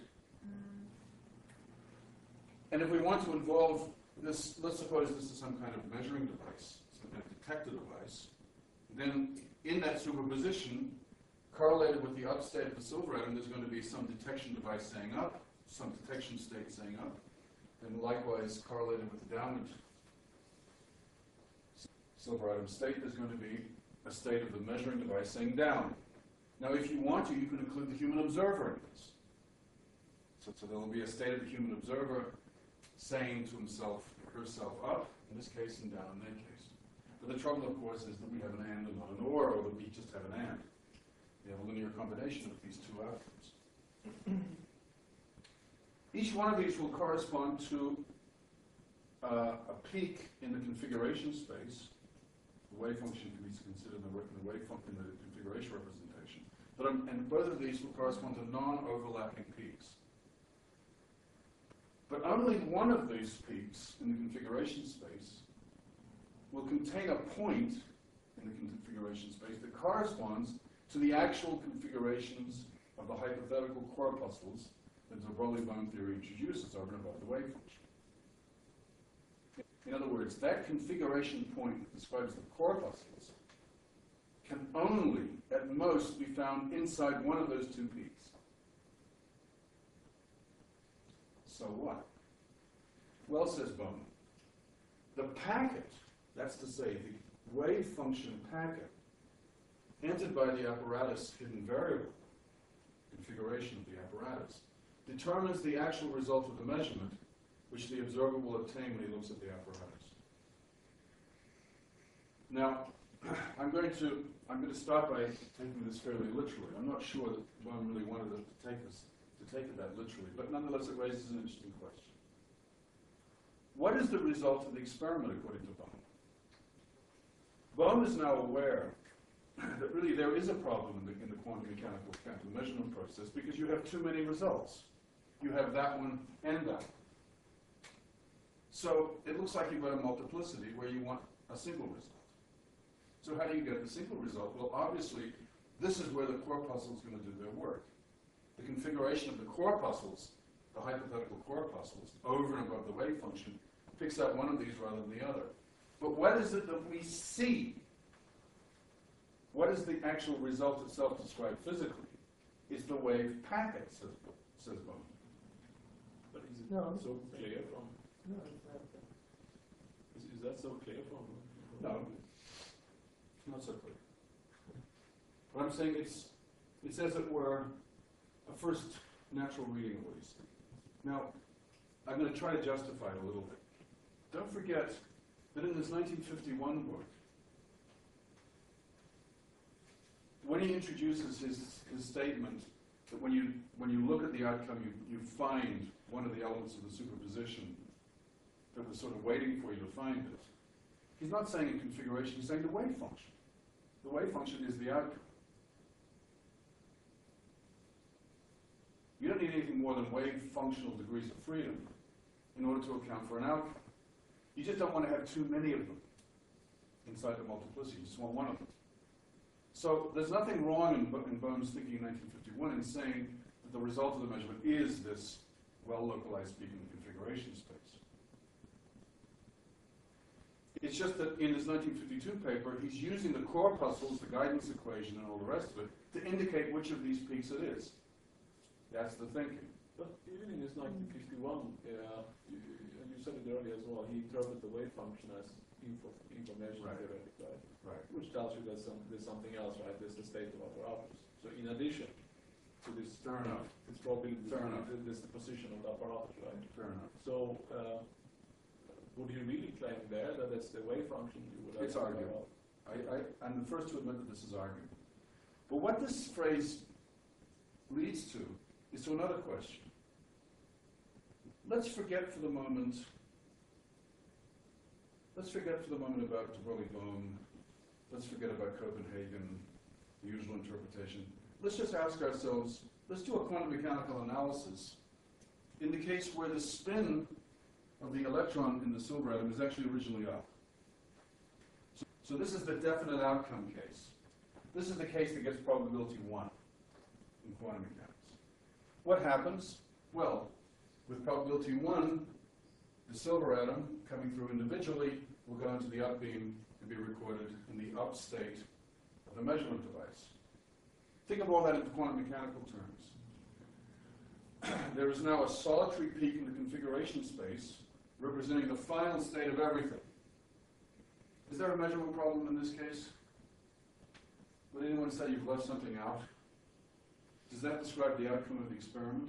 And if we want to involve this, let's suppose this is some kind of measuring device, some kind of detector device, then in that superposition, correlated with the upstate of the silver atom, there's going to be some detection device saying up, some detection state saying up, and likewise correlated with the downward silver atom state, there's going to be a state of the measuring device saying down. Now, if you want to, you can include the human observer in this. So, so there will be a state of the human observer saying to himself, herself up, in this case, and down in that case. But the trouble, of course, is that we have an and and not an or, or that we just have an and. We have a linear combination of these two outcomes. Each one of these will correspond to uh, a peak in the configuration space. The wave function can be considered in the, in the wave function, the configuration representation. But um, and both of these will correspond to non-overlapping peaks. But only one of these peaks in the configuration space will contain a point in the configuration space that corresponds to the actual configurations of the hypothetical corpuscles that the Broglie-Bohm theory introduces over and above the wave function. In other words, that configuration point that describes the corpuscles can only, at most, be found inside one of those two peaks. So what? Well, says Bohm, the packet, that's to say, the wave function packet, entered by the apparatus hidden variable, configuration of the apparatus, determines the actual result of the measurement which the observer will obtain when he looks at the apparatus. Now, I'm going to I'm going to start by taking this fairly literally. I'm not sure that Bohm really wanted us to take us to take it that literally, but nonetheless it raises an interesting question. What is the result of the experiment according to Bohm? Bohm is now aware that really there is a problem in the, in the quantum mechanical quantum measurement process because you have too many results. You have that one and that one. So it looks like you've got a multiplicity where you want a single result. So how do you get the single result? Well, obviously, this is where the corpuscle is going to do their work. The configuration of the corpuscles, the hypothetical corpuscles, over and above the wave function, picks out one of these rather than the other. But what is it that we see? What is the actual result itself described physically? It's the wave packet, says, says Bohm. But is it No. so clear from? No, it's not that. Is, is that so clear from? No, not so clear. But I'm saying it's, it's as it were, a first natural reading of what he's saying. Now, I'm going to try to justify it a little bit. Don't forget that in this nineteen fifty-one book, when he introduces his, his statement that when you, when you look at the outcome, you, you find one of the elements of the superposition that was sort of waiting for you to find it, he's not saying a configuration, he's saying the wave function. The wave function is the outcome. You don't need anything more than wave functional degrees of freedom in order to account for an outcome. You just don't want to have too many of them inside the multiplicity. You just want one of them. So there's nothing wrong in, in Bohm's thinking in nineteen fifty-one in saying that the result of the measurement is this well-localized peak in the configuration space. It's just that in his nineteen fifty-two paper, he's using the corpuscles, the guidance equation, and all the rest of it to indicate which of these peaks it is. That's the thinking. But even in his nineteen fifty-one, uh, you, and you said it earlier as well, he interpreted the wave function as info, information Right. theoretic, right? Right. Which tells you there's, some, there's something else, right? There's the state of apparatus. So in addition to this, Fair enough. it's probably Fair enough. this the position of the apparatus, right? Fair enough. So uh, would you really claim there that it's the wave function you would It's actually arguable. allow? I, I, I'm the first to admit that this is arguable. But what this phrase leads to is to another question. Let's forget for the moment, let's forget for the moment about de Broglie-Bohm, let's forget about Copenhagen, the usual interpretation. Let's just ask ourselves, let's do a quantum mechanical analysis in the case where the spin of the electron in the silver atom is actually originally up. So, so this is the definite outcome case. This is the case that gets probability one in quantum mechanics. What happens? Well, with probability one, the silver atom coming through individually will go into the up beam and be recorded in the up state of the measurement device. Think of all that in quantum mechanical terms. There is now a solitary peak in the configuration space representing the final state of everything. Is there a measurement problem in this case? Would anyone say you've left something out? Does that describe the outcome of the experiment?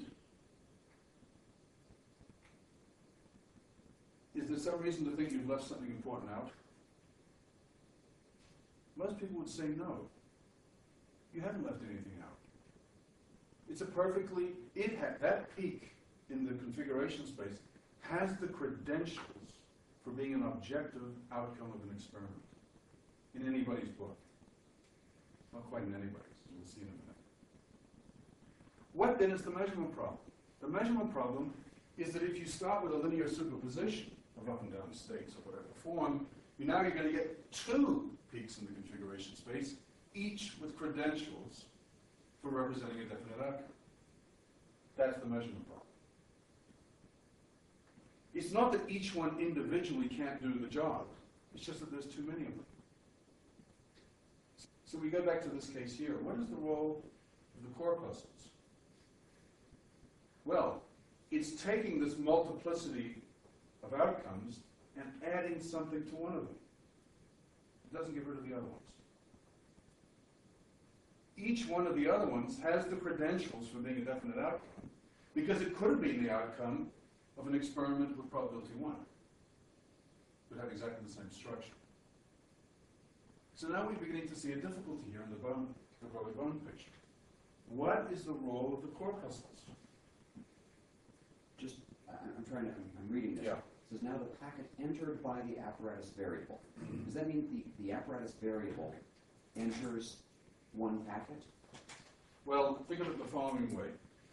Is there some reason to think you've left something important out? Most people would say no. You haven't left anything out. It's a perfectly, it ha that peak in the configuration space has the credentials for being an objective outcome of an experiment in anybody's book. Not quite in anybody's, as we'll see in a minute. What then is the measurement problem? The measurement problem is that if you start with a linear superposition of up and down states of whatever form, you now you're going to get two peaks in the configuration space, each with credentials for representing a definite outcome. That's the measurement problem. It's not that each one individually can't do the job. It's just that there's too many of them. So we go back to this case here. What is the role of the corpuscles? Well, it's taking this multiplicity of outcomes and adding something to one of them. It doesn't get rid of the other ones. Each one of the other ones has the credentials for being a definite outcome because it could have been the outcome of an experiment with probability one. It would have exactly the same structure. So now we're beginning to see a difficulty here in the bone, the Rowley bone picture. What is the role of the corpuscles? Just, I- I'm trying to, I'm I'm reading this. Yeah. It says, now the packet entered by the apparatus variable. Does that mean the, the apparatus variable enters one packet? Well, think of it the following way.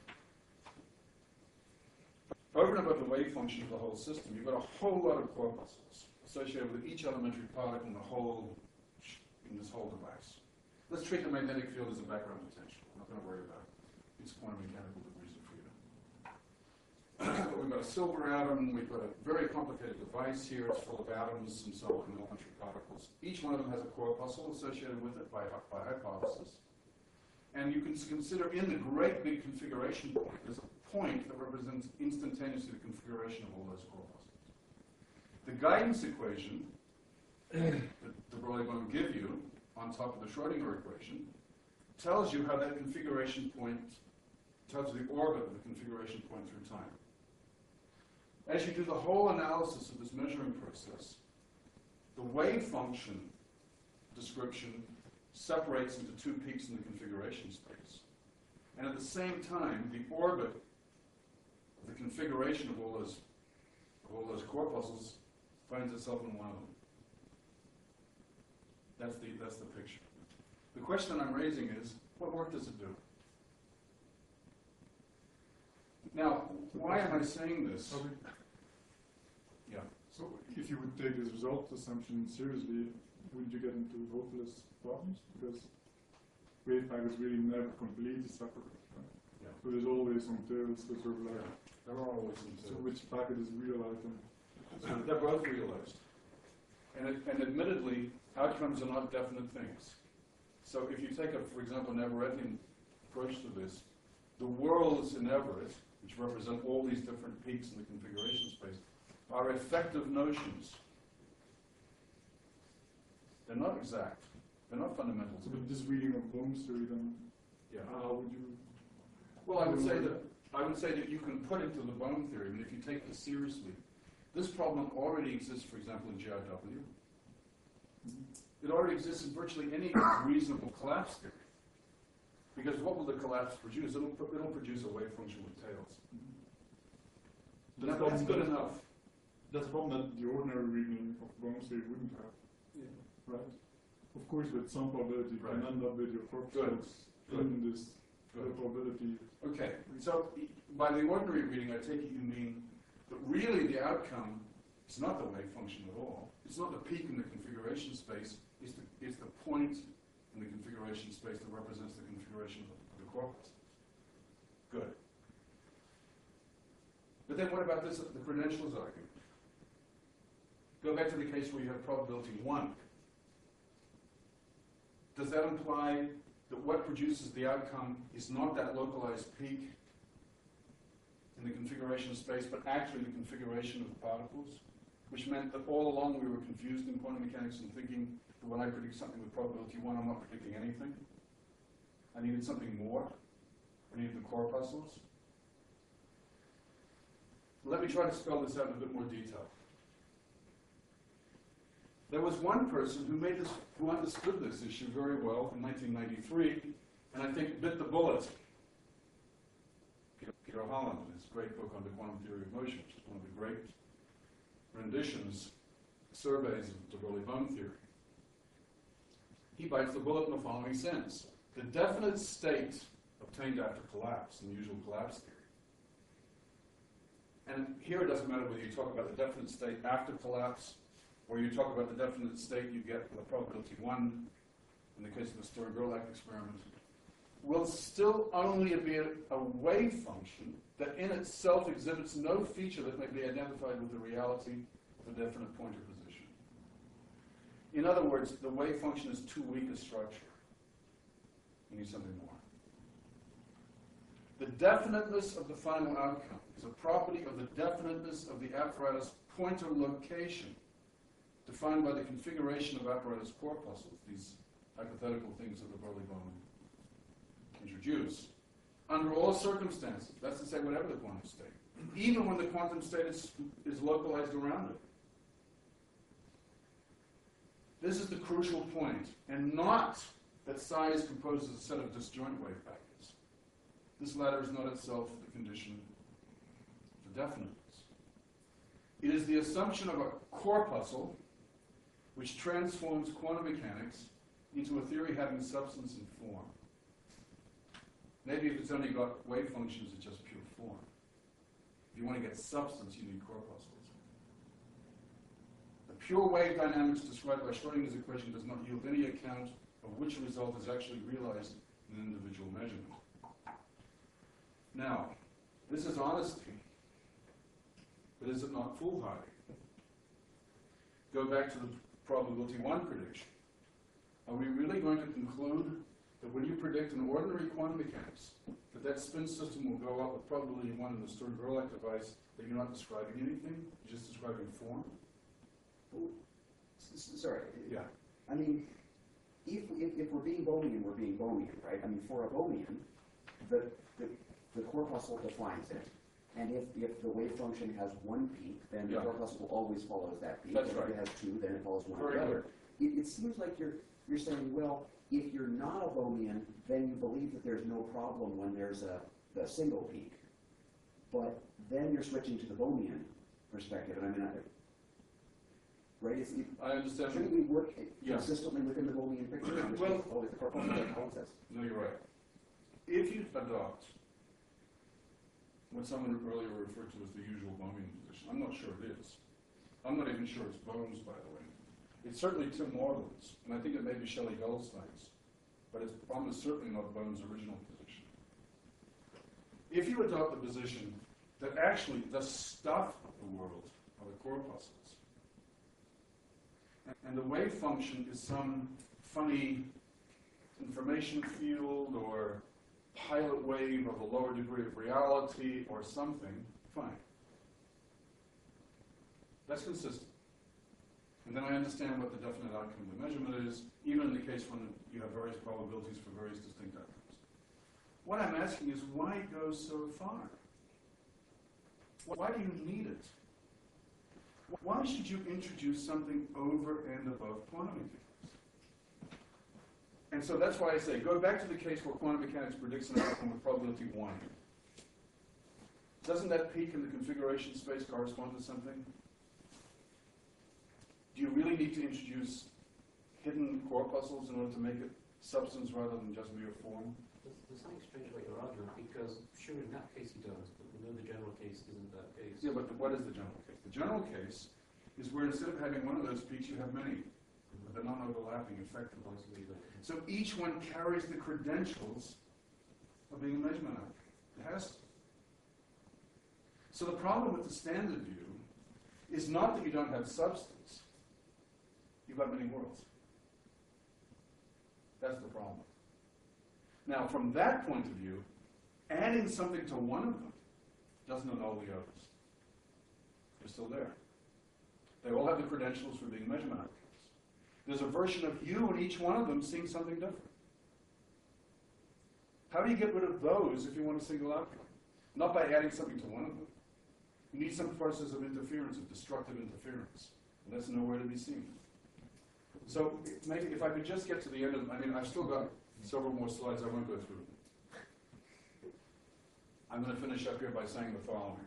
Over and above the wave function of the whole system, you've got a whole lot of corpuscles associated with each elementary particle in the whole, in this whole device. Let's treat the magnetic field as a background potential. I'm not going to worry about it. It's quantum mechanical degrees of freedom. But we've got a silver atom, we've got a very complicated device here, it's full of atoms and so on, elementary particles. Each one of them has a corpuscle associated with it by, by hypothesis. And you can consider in the great big configuration point, there's a point that represents instantaneously the configuration of all those corpuscles. The guidance equation that the Rowley bone give you on top of the Schrodinger equation tells you how that configuration point, tells you the orbit of the configuration point through time. As you do the whole analysis of this measuring process, the wave function description separates into two peaks in the configuration space. And at the same time, the orbit of the configuration of all those, of all those corpuscles finds itself in one of them. That's the, that's the picture. The question I'm raising is, what work does it do? Now, why am I saying this? Okay. Yeah. So if you would take this result assumption seriously, wouldn't you get into hopeless problems? Because wave packets really never completely separate. Right? Yeah. So there's always some tails that sort of like, There are always some so which packet is real item? So they're both realized. And, it, and admittedly, outcomes are not definite things. So if you take, a, for example, an Everettian approach to this, the worlds in Everett, which represent all these different peaks in the configuration space, are effective notions. They're not exact. They're not fundamental. So with this reading of Bohm's theory, then Yeah. how would you? Well, I would say that I would say that you can put into the Bohm theory, and if you take this seriously, this problem already exists, for example, in G I W. It already exists in virtually any reasonable collapse theory. Because what will the collapse produce? It'll, it'll produce a wave function with tails. Now, that's good enough. That's a problem that the ordinary reading of Bohm's theory wouldn't have. Yeah. Right. Of course, with some probability, you Right. can end up with your Good. corpuscles in this Good. probability. Okay, so by the ordinary reading, I take it you mean that really the outcome is not the wave function at all. It's not the peak in the configuration space. It's the, it's the point in the configuration space that represents the configuration of the corpus. Good. But then what about this, the credentials argument? Go back to the case where you have probability one. Does that imply that what produces the outcome is not that localized peak in the configuration space, but actually the configuration of the particles? Which meant that all along we were confused in quantum mechanics and thinking that when I predict something with probability one, I'm not predicting anything. I needed something more. I needed the corpuscles. Let me try to spell this out in a bit more detail. There was one person who made this, who understood this issue very well in nineteen ninety-three, and I think bit the bullet. Peter, Peter Holland, in his great book on the quantum theory of motion, which is one of the great renditions, surveys of the Rowley bone theory. He bites the bullet in the following sense: the definite state obtained after collapse, in the usual collapse theory. And here it doesn't matter whether you talk about the definite state after collapse, or you talk about the definite state you get with a probability one, in the case of the Stern-Gerlach experiment, will still only be a, a wave function that in itself exhibits no feature that may be identified with the reality of a definite point or position. In other words, the wave function is too weak a structure. You need something more. The definiteness of the final outcome is a property of the definiteness of the apparatus pointer location, defined by the configuration of apparatus corpuscles, these hypothetical things that the Berle-Bohm introduce, under all circumstances. That's to say, whatever the quantum state, even when the quantum state is, is localized around it. This is the crucial point, and not that size composes a set of disjoint wave packets. This latter is not itself the condition for definiteness. It is the assumption of a corpuscle which transforms quantum mechanics into a theory having substance and form. Maybe if it's only got wave functions, it's just pure form. If you want to get substance, you need corpuscles. The pure wave dynamics described by Schrodinger's equation does not yield any account of which result is actually realized in an individual measurement. Now, this is honesty, but is it not foolhardy? Go back to the probability one prediction. Are we really going to conclude that when you predict an ordinary quantum mechanics, that that spin system will go up with probability one in the Stern-Gerlach device, that you're not describing anything, you're just describing form? S- s- Sorry. Yeah. I mean, if, if, if we're being Bohmian, we're being Bohmian, right? I mean, for a Bohmian, the, the, the corpuscle defines it. And if, if the wave function has one peak, then Yeah. the corpuscle always follows that peak. That's and right. if it has two, then it follows one or Very the good. other. It, it seems like you're, you're saying, well, if you're not a Bohmian, then you believe that there's no problem when there's a, a single peak. But then you're switching to the Bohmian perspective. And I mean, I, right? It's, it, I understand. shouldn't we work Yeah. consistently within the Bohmian picture? Which Well- is always the corpuscle that holds us. No, you're right. If you adopt what someone earlier referred to as the usual Bohmian position, I'm not sure it is. I'm not even sure it's Bohm's, by the way. It's certainly Tim Moreland's, and I think it may be Shelley Goldstein's, but it's almost certainly not Bohm's original position. If you adopt the position that actually the stuff of the world are the corpuscles, and the wave function is some funny information field or pilot wave of a lower degree of reality or something, fine. That's consistent. And then I understand what the definite outcome of the measurement is, even in the case when you have various probabilities for various distinct outcomes. What I'm asking is, why go so far? Why do you need it? Why should you introduce something over and above quantum mechanics? And so that's why I say, go back to the case where quantum mechanics predicts an outcome with probability one. Doesn't that peak in the configuration space correspond to something? Do you really need to introduce hidden corpuscles in order to make it substance rather than just mere form? There's, there's something strange about your argument, because sure, in that case he does, but we know the general case isn't that case. Yeah, but the, what is the general case? The general case is where instead of having one of those peaks, you have many, but they're not overlapping effectively. Obviously, but- So each one carries the credentials of being a measurement outcome. It has to. So the problem with the standard view is not that you don't have substance. You've got many worlds. That's the problem. Now, from that point of view, adding something to one of them doesn't annul the others. They're still there. They all have the credentials for being measurement outcomes. There's a version of you in each one of them seeing something different. How do you get rid of those if you want a single outcome? Not by adding something to one of them. You need some process of interference, of destructive interference. And that's nowhere to be seen. So maybe if I could just get to the end of, I mean, I've still got several more slides I won't go through. I'm going to finish up here by saying the following.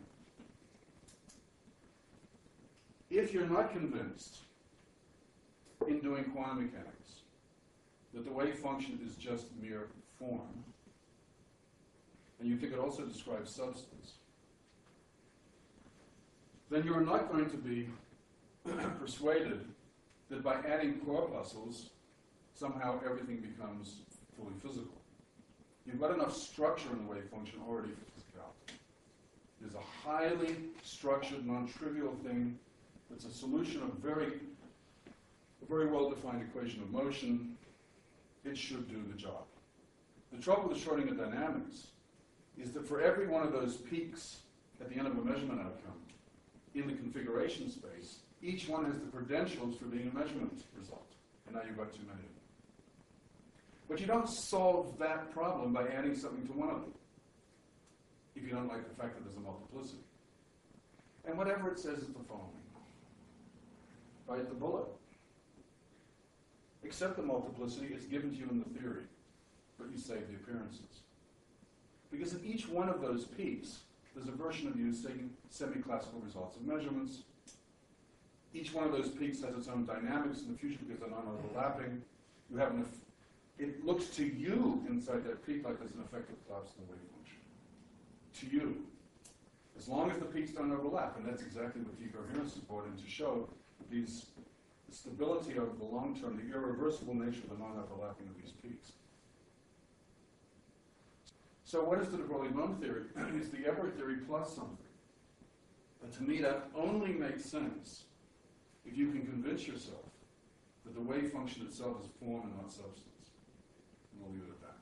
If you're not convinced in doing quantum mechanics that the wave function is just mere form, and you think it also describes substance, then you're not going to be persuaded that by adding corpuscles, somehow everything becomes fully physical. You've got enough structure in the wave function already for physicality. It is a highly structured, non-trivial thing. It's a solution of very, a very well-defined equation of motion. It should do the job. The trouble with Schrodinger dynamics is that for every one of those peaks at the end of a measurement outcome in the configuration space, each one has the credentials for being a measurement result. And now you've got too many of them. But you don't solve that problem by adding something to one of them, if you don't like the fact that there's a multiplicity. And whatever it says is the following. Bite the bullet. Accept the multiplicity, it's given to you in the theory, but you save the appearances. Because at each one of those peaks, there's a version of you taking semi-classical results of measurements. Each one of those peaks has its own dynamics in the future because they're non-overlapping. You have an, it looks to you inside that peak like there's an effective collapse in the wave function. To you. As long as the peaks don't overlap, and that's exactly what decoherence is brought in to show, these, the stability of the long term, the irreversible nature of the non-overlapping of these peaks. So what is the de Broglie-Bohm theory? It's the Ebert theory plus something. And to me that only makes sense if you can convince yourself that the wave function itself is form and not substance. And we'll leave it at that.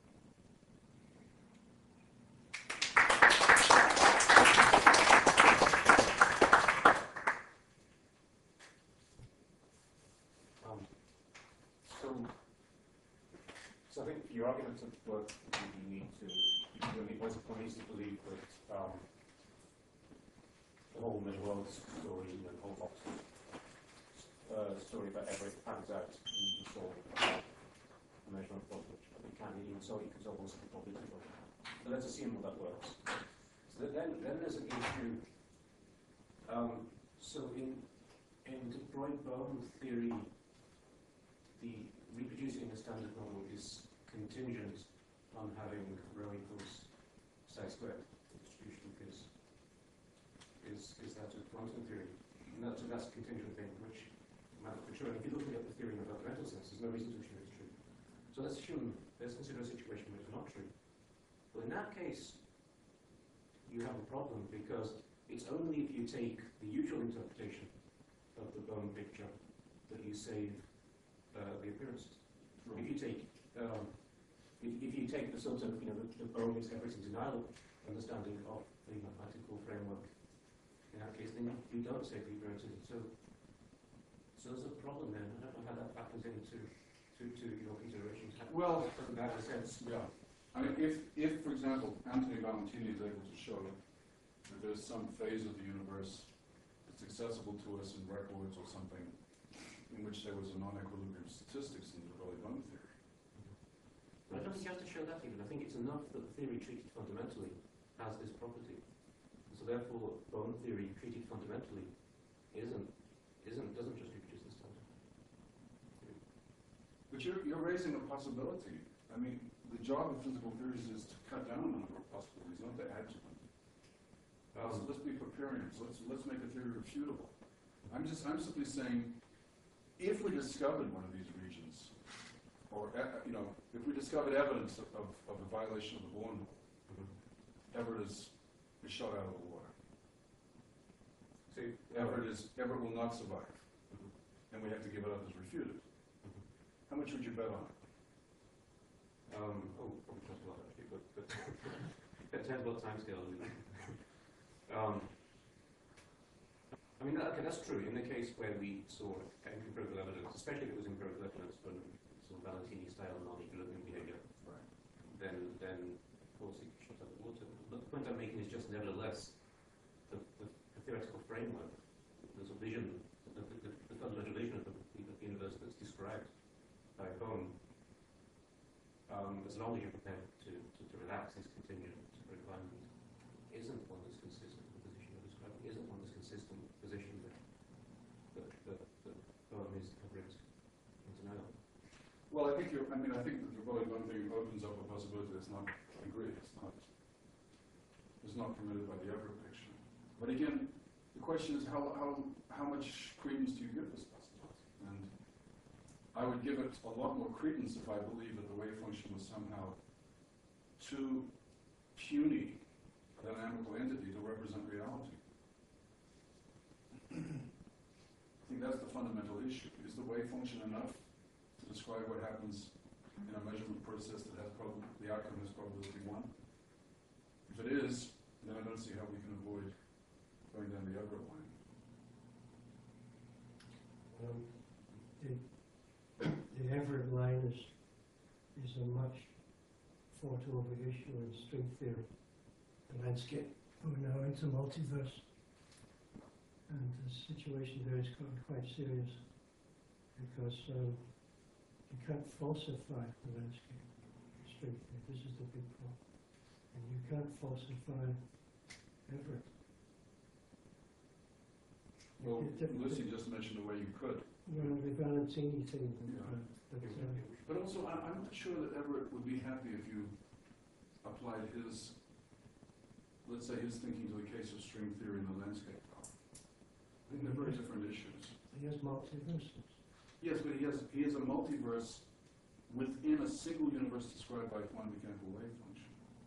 Um, so, so I think for your argument to work, you need to, you need, one needs to believe that um, the whole middle world story and the whole box uh, story about Everett pans out and you can solve a measurement problem, which you can't even solve, you can solve most of the problems. So let's assume that works. So then, then there's an issue. Um, so in in de Broglie-Bohm theory, the reproducing a standard model is contingent on having rho equals psi squared distribution because is is that a quantum theory? And that's that's a contingent thing which might not be true. And if you're looking at the theory in a fundamental sense, there's no reason to assume it's true. So let's assume, let's consider a situation where it's not true. Well, in that case, you have a problem because it's only if you take the usual interpretation of the Bohm picture that you save uh, the appearances. Right. If you take um, if, if you take the sort of you know the, the Bohm is everything denial understanding of the mathematical framework, in that case, then you don't save the appearances. So so there's a problem there. I don't know how that factors into to, to your considerations. Well, doesn't that make sense? Yeah. I mean, if, if, for example, Anthony Valentini is able to show that there's some phase of the universe that's accessible to us in records or something in which there was a non-equilibrium statistics in the de Broglie-Bohm theory. But I don't think you have to show that even. I think it's enough that the theory treated fundamentally has this property. And so therefore, Bohm theory treated fundamentally isn't, isn't, doesn't just reproduce the standard. But you're, you're raising a possibility. I mean, the job of physical theories is to cut down on a number of possibilities, not to add to them. Uh, so let's be Popperians. Let's let's make a theory refutable. I'm just I'm simply saying, if we discovered one of these regions, or uh, you know, if we discovered evidence of, of, of a violation of the Born rule, mm-hmm. Everett is, is shot out of the water. See, Everett is Everett will not survive, mm-hmm. and we have to give it up as refuted. Mm-hmm. How much would you bet on it? Um, oh, probably not a lot actually, but, but it depends what time scale. um, I mean, that, okay, that's true. In the case where we saw empirical evidence, especially if it was empirical evidence for some Valentini-style non-equilibrium behavior, right. then, then of course it should have the water. But the point I'm making is just nevertheless, the, the, the theoretical framework, there's a vision, the, the, the fundamental vision of the, the universe that's described by Bohm. Um, as long as you're prepared to, to, to relax this contingent requirement, isn't one that's consistent with the position you're describing, isn't one that's consistent with the position that, that, that, that Bohm is covering in denial. Well, I think you're, I mean, I think that the Broglie-Bohm thing opens up a possibility that's not, I agree, it's not, it's not permitted by the Everett picture. But again, the question is how, how, how much credence do you give this possibility? And I would give it a lot more credence if I believe that the wave function was somehow too puny a dynamical entity to represent reality. I think that's the fundamental issue. Is the wave function enough to describe what happens in a measurement process that has prob- the outcome has probability one? If it is, then I don't see how we can avoid going down the Everett line. Um, the, the Everett line is, is a much fought over issue in string theory. The landscape going now into multiverse. And the situation there is quite, quite serious because um, you can't falsify the landscape in string theory. This is the big problem. And you can't falsify Everett. Well, It- it- Lucy just mentioned the way you could. Well, the Valentini thing, Yeah. uh, but, uh, But also, I, I'm not sure that Everett would be happy if you applied his, let's say, his thinking to the case of string theory in the landscape problem. I think they're very different issues. he has multiverses. Yes, but he has, he has a multiverse within a single universe described by a quantum mechanical wave function.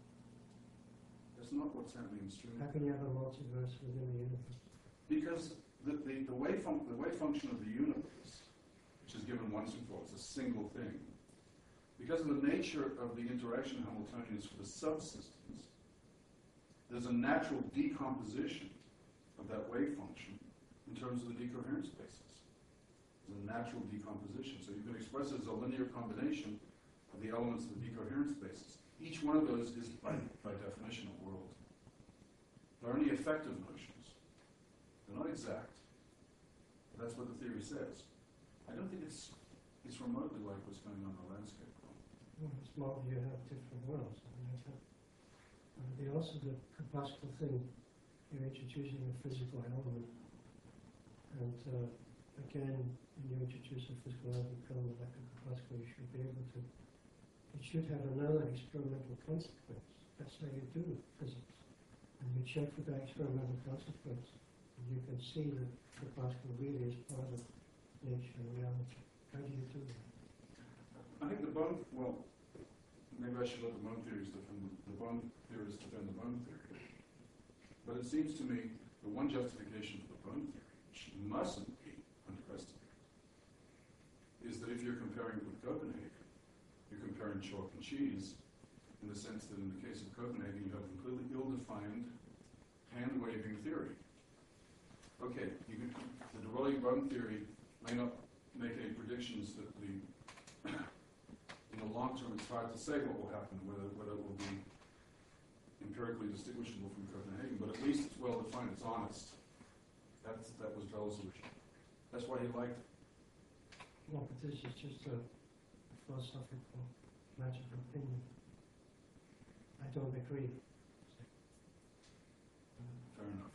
That's not what's happening in string How can you have a multiverse within the universe? Because the, the, the, wave fun- the wave function of the universe, which is given once and for all, is a single thing. Because of the nature of the interaction Hamiltonians for the subsystems, there's a natural decomposition of that wave function in terms of the decoherence basis. There's a natural decomposition. So you can express it as a linear combination of the elements of the decoherence basis. Each one of those is, by, by definition, a world. They're only effective notions. They're not exact. But that's what the theory says. I don't think it's it's remotely like what's going on in the landscape. Well, it's more you have different worlds. I mean, I thought, uh, the also the corpuscle thing, you're introducing a physical element. And uh, again, when you introduce a physical element element like a corpuscle, you should be able to, it should have another experimental consequence. That's how you do physics. And you check for that experimental consequence. And you can see that the corpuscle really is part of nature and reality. How do you do that? I think the bone, well, maybe I should let the bone theories defend the bone theorists defend the bone theory. But it seems to me the one justification for the bone theory, which mustn't be underestimated, is that if you're comparing it with Copenhagen, you're comparing chalk and cheese, in the sense that in the case of Copenhagen, you have a completely ill-defined, hand-waving theory. Okay, you can, the de Broglie bone theory may not make any predictions that the in the long term, it's hard to say what will happen, whether whether it will be empirically distinguishable from Copenhagen, but at least it's well defined, it's honest. That's, that was Bell's solution. That's why he liked it. Well, but this is just a philosophical matter of opinion. I don't agree. Fair enough.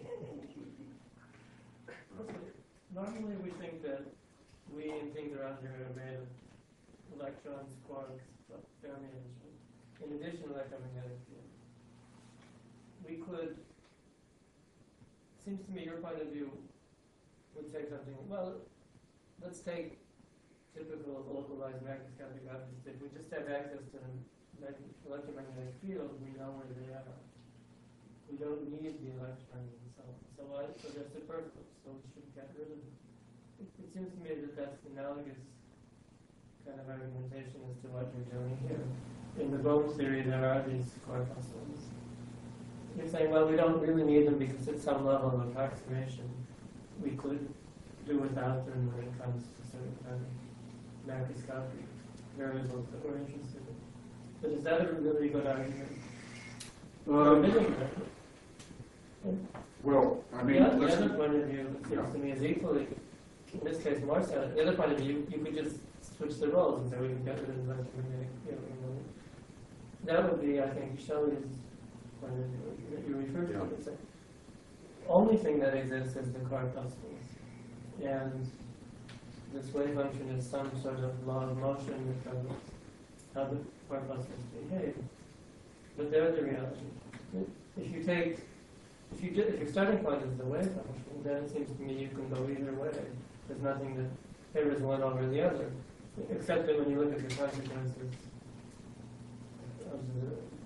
Normally we think that we and things around here are made of electrons, quarks, Fermi energy. In addition to electromagnetic field. We could, seems to me your point of view would say something, well, let's take typical localized macroscopic objects. If we just have access to the electromagnetic field, we know where they are. We don't need the electrons and so on. So, I, so they're superfluous, so we should get rid of them. It, it seems to me that that's analogous kind of argumentation as to what you're doing here. In the bone theory, there are these corpuscles. You're saying, well, we don't really need them because at some level of approximation, we could do without them when it comes to certain kind of macroscopic variables that we're interested in. But is that a really good argument? Um, And well, I mean, the other, let's, the other point of view, it seems Yeah. to me, is equally, in this case more so. The other point of view, you could just switch the roles and say we can get rid of the electromagnetic field. You know. That would be, I think, Shelley's point of view that you referred to. Yeah. It's the only thing that exists is the corpuscles. And this wave function is some sort of law of motion that governs how the corpuscles behave. But they're the reality. If you take If, you do, if your starting point is the wave function, then it seems to me you can go either way. There's nothing that favors one over the other, except that when you look at the consequences of the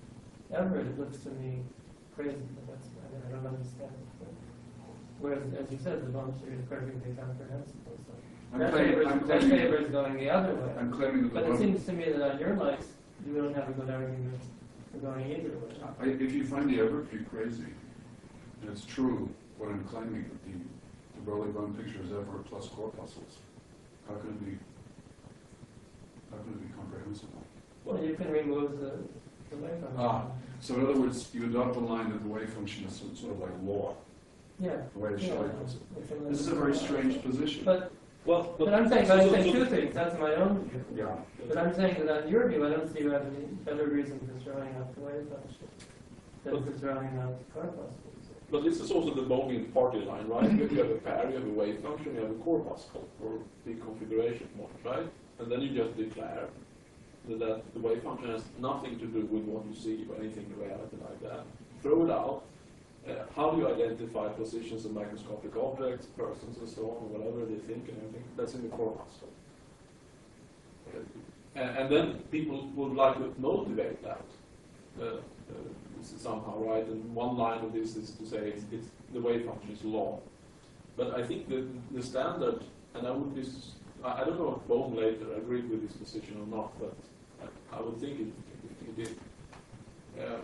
Everett, it looks to me crazy, but that's, I mean, I don't understand it. But whereas, as you said, the bomb theory is perfectly comprehensible, so. I'm That claiming, favors, I'm that claiming, favors going the other way. I'm claiming that the But it bomb, seems to me that on your lights, you don't have a good argument for going either way. I, if you find the Everett view crazy, and it's true, what I'm claiming, that the, the Burley bone picture is Everett plus corpuscles, how can it be, how can it be comprehensible? Well, you can remove the, the wave function. Ah. So in other words, you adopt the line that the wave function is sort sort of like law, Yeah. the way yeah, Shelley puts it. it's a This is a very strange position. But, Well, but I'm saying, but I'm so- saying so- two things, that's my own view. Yeah. But I'm saying that on your view, I don't see you have any better reason for throwing out the wave function than for throwing out the corpuscles. But this is also the Bogian party line, right? You have a pair, you have a wave function, you have a corpuscle or the configuration point, right? And then you just declare that, that the wave function has nothing to do with what you see or anything in reality like that. Throw it out. Uh, how do you identify positions of microscopic objects, persons, and so on, or whatever they think and everything? That's in the corpuscle. Uh, and, and then people would like to motivate that. Uh, uh, somehow, right? And one line of this is to say it's, it's the wave function is law. But I think the the standard, and I would this I, I don't know if Bohm later agreed with this position or not, but I, I would think it, it, it did. Yeah.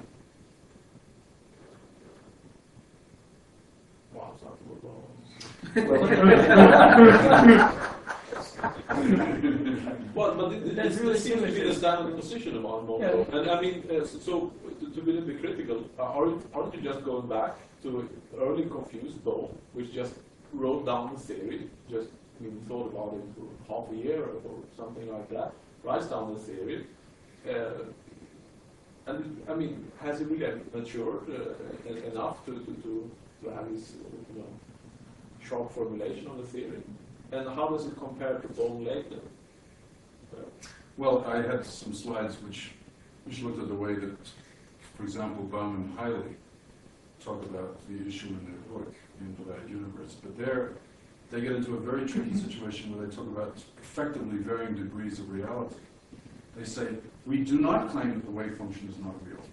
Wow, it's not well, but it, it, That's it, really it seems to be the similar. standard position among Bohm. Yeah. And I mean, uh, so, so to, to be a little bit critical, uh, aren't, aren't you just going back to early confused Bohm, which just wrote down the theory, just I mean, thought about it for half a year or, or something like that, writes down the theory, uh, and I mean, has he really matured uh, enough to, to, to, to have his you know, sharp formulation of the theory? And how does it compare to Bohm later? Uh, Well, I had some slides which, which looked at the way that, for example, Bohm and Hiley talk about the issue in their book, Infinite Universe. But there, they get into a very tricky situation where they talk about effectively varying degrees of reality. They say, we do not claim that the wave function is not real,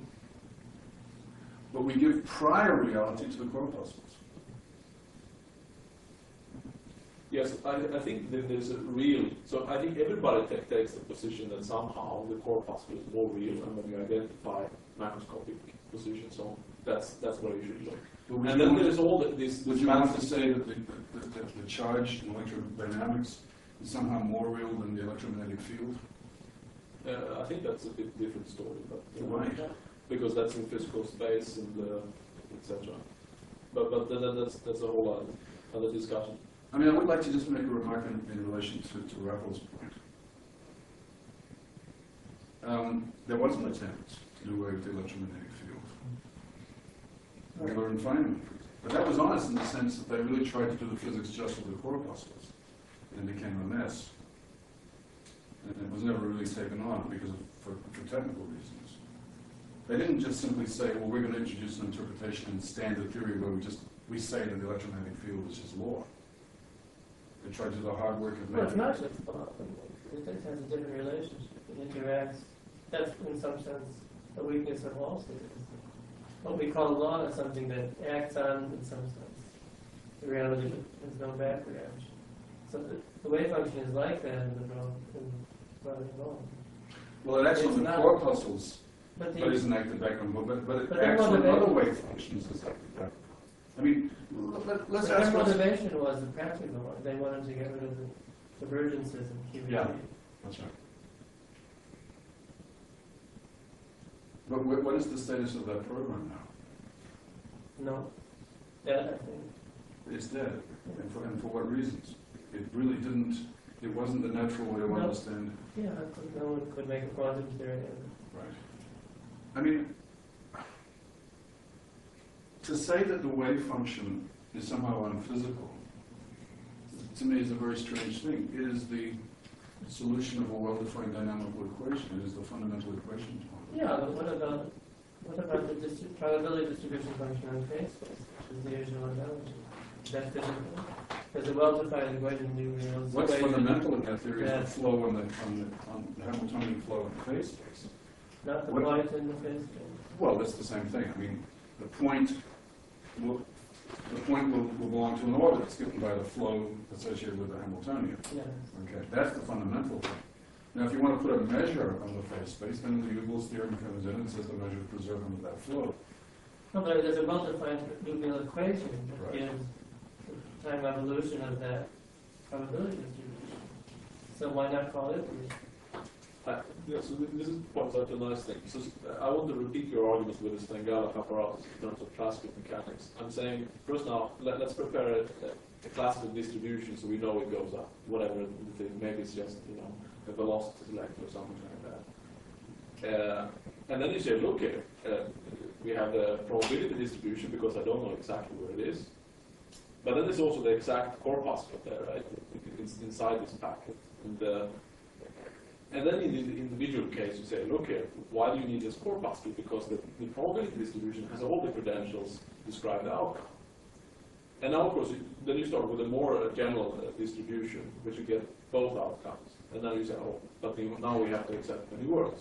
but we give prior reality to the corpuscles. Yes, I, I think that there's a real, so I think everybody ta- takes the position that somehow the corpuscle is more real, and when you identify macroscopic positions, so that's that's where you should look. But would And you then want- there's all the, this, Would this you want to fancy- say that the, the, the, the charge in electrodynamics is somehow more real than the electromagnetic field? uh, I think that's a bit different story, but uh, Why? because that's in physical space and uh, et cetera. But but then then that's that's a whole other, other discussion. I mean, I would like to just make a remark in, in relation to, to Raffles' point. Um, there was an attempt to do away with the electromagnetic field. Wheeler and Feynman. But that was honest in the sense that they really tried to do the physics just of the corpuscles. And it became a mess. And it was never really taken on because of, for, for technical reasons. They didn't just simply say, well, we're going to introduce an interpretation in standard theory where we just, we say that the electromagnetic field is just law. They tried to do the hard work of Well, it's making not just Bob. It it has a different relationship. It interacts. That's, in some sense, a weakness of all theories. What we call law is something that acts on, in some sense, the reality that there's no back reaction. So the, the wave function is like that in the Bohm, in Bohm. Well, it acts on It's the not. corpuscles, But but the, isn't acting back on, but, but it But their acts on motivation- other wave functions as acting back. I mean, let, let's their ask ourselves. motivation was the practical one. They wanted to get rid of the divergences in Q E. Yeah. That's right. But what, what is the status of that program now? No. Yeah, I think. It's dead. And for, and for what reasons? It really didn't, it wasn't the natural way to No. understand. Yeah, I could, no one could make a quantum theory of it. Right. I mean, to say that the wave function is somehow unphysical, to me is a very strange thing. It is the solution of a well-defined dynamical equation. It is the fundamental equation. Yeah, but what about what about the distri- probability distribution function on phase space, which is the usual analogy? That's different. There's a well-defined equation you know. What's fundamental in that theory Yeah. is the flow on the, on the, on the Hamiltonian flow in phase space. Not the what- point in the phase space. Well, it's the same thing. I mean, the point will, the point will, will belong to an order that's given by the flow associated with the Hamiltonian. Yeah. Okay, that's the fundamental thing. Now, if you want to put a measure on the phase space, then the Liouville's theorem comes in and says the measure is preserved under that flow. No, but there's a well-defined Liouville equation that Right. gives the time evolution of that probability distribution. So why not call it the Uh, yeah, so th- this is points out a nice thing. So s- I want to repeat your argument with the Stengala apparatus in terms of classical mechanics. I'm saying, first now, let, let's prepare a, a classical distribution so we know it goes up, whatever the thing, maybe it's just, you know, a velocity select or something like that. Uh, and then you say, look here, uh, we have the probability distribution because I don't know exactly where it is. But then there's also the exact corpuscle there, right? It's inside this packet. And, uh, And then in the individual case, you say, look here, why do you need this corpuscle? Because the, the probability distribution has all the credentials to describe the outcome. And now, of course, you, then you start with a more uh, general uh, distribution, which you get both outcomes. And then you say, oh, but we, now we have to accept many words.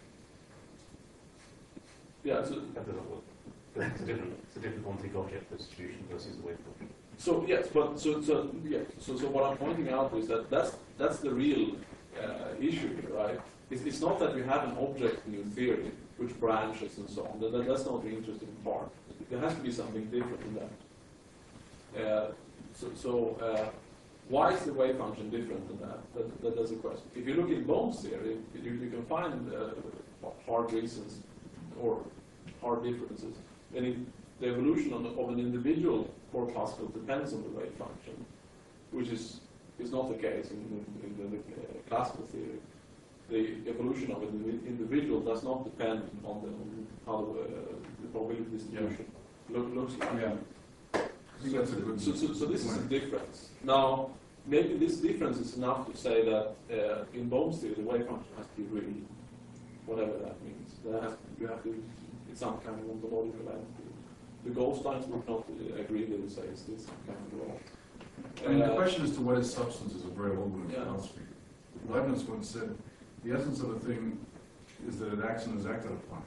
Yeah, so, That doesn't work. It's a different, it's a different quantic object distribution versus the wave function. so yes, but so so yeah, so so what I'm pointing out is that that's that's the real uh, issue here, right? It's, it's not that you have an object in your theory which branches and so on. That, that, that's not the interesting part. There has to be something different in that. Uh, so so uh, why is the wave function different than that? That, that that's the question. If you look in Bohm's theory, you, you can find uh, hard reasons or hard differences. And if the evolution of, of an individual corpuscle depends on the wave function, which is is not the case in, in, in the, the uh, classical theory. The evolution of an individual does not depend on the on how uh, the probability distribution yeah. look, looks like. Yeah. I think that's a good So, so, so this point. is a difference. Now, maybe this difference is enough to say that uh, in Bohm's theory, the wave function has to be real, whatever that means. That has to, you have to, it's some kind of ontological entity. The Goldsteins would not uh, agree. They would say it's this kind of law. I mean, the Uh, question as to what is substance is a very old one in Yeah. philosophy. Leibniz once said, the essence of a thing is that it acts and is acted upon.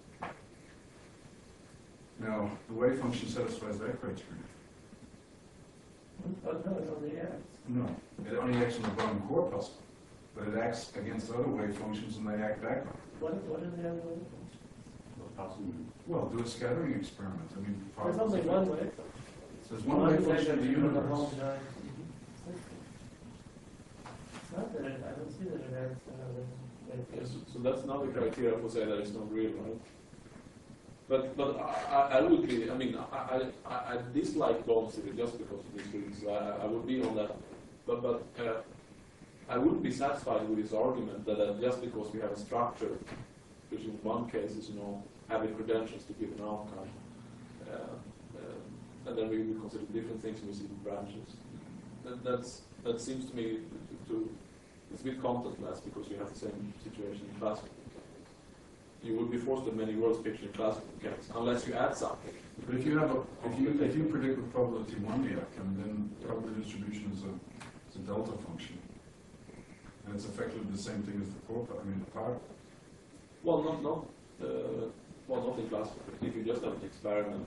Now, the wave function satisfies that criteria. Oh, no, it only acts. No, it only acts on the Bohm corpuscle, but it acts against other wave functions and they act back on it. What, what are the other ones? Well, do a scattering experiment. I mean, There's only one way. There's one wave function in the universe. It's not that it, I don't see that it acts another way. Yes, so that's another criteria for saying that it's not real, right? But but I, I I would be, I mean, I, I, I dislike Bohm's theory just because of these reasons. I, I would be on that. But, but uh, I wouldn't be satisfied with his argument that uh, just because we have a structure, which in one case is, you know, having credentials to give an outcome, uh, uh, and then we would consider different things when we see branches. That, that's, that seems to me to, to it's a bit contentless because we have the same situation in classical mechanics. You would be forced to have many worlds picture in classical mechanics unless you add something. But if you have a, if you, if you predict with probability one the outcome, then probability distribution is a, is a delta function. And it's effectively the same thing as the corpus, I mean, the particle. Well, not, not, uh, well, not in classical. If you just have an experiment,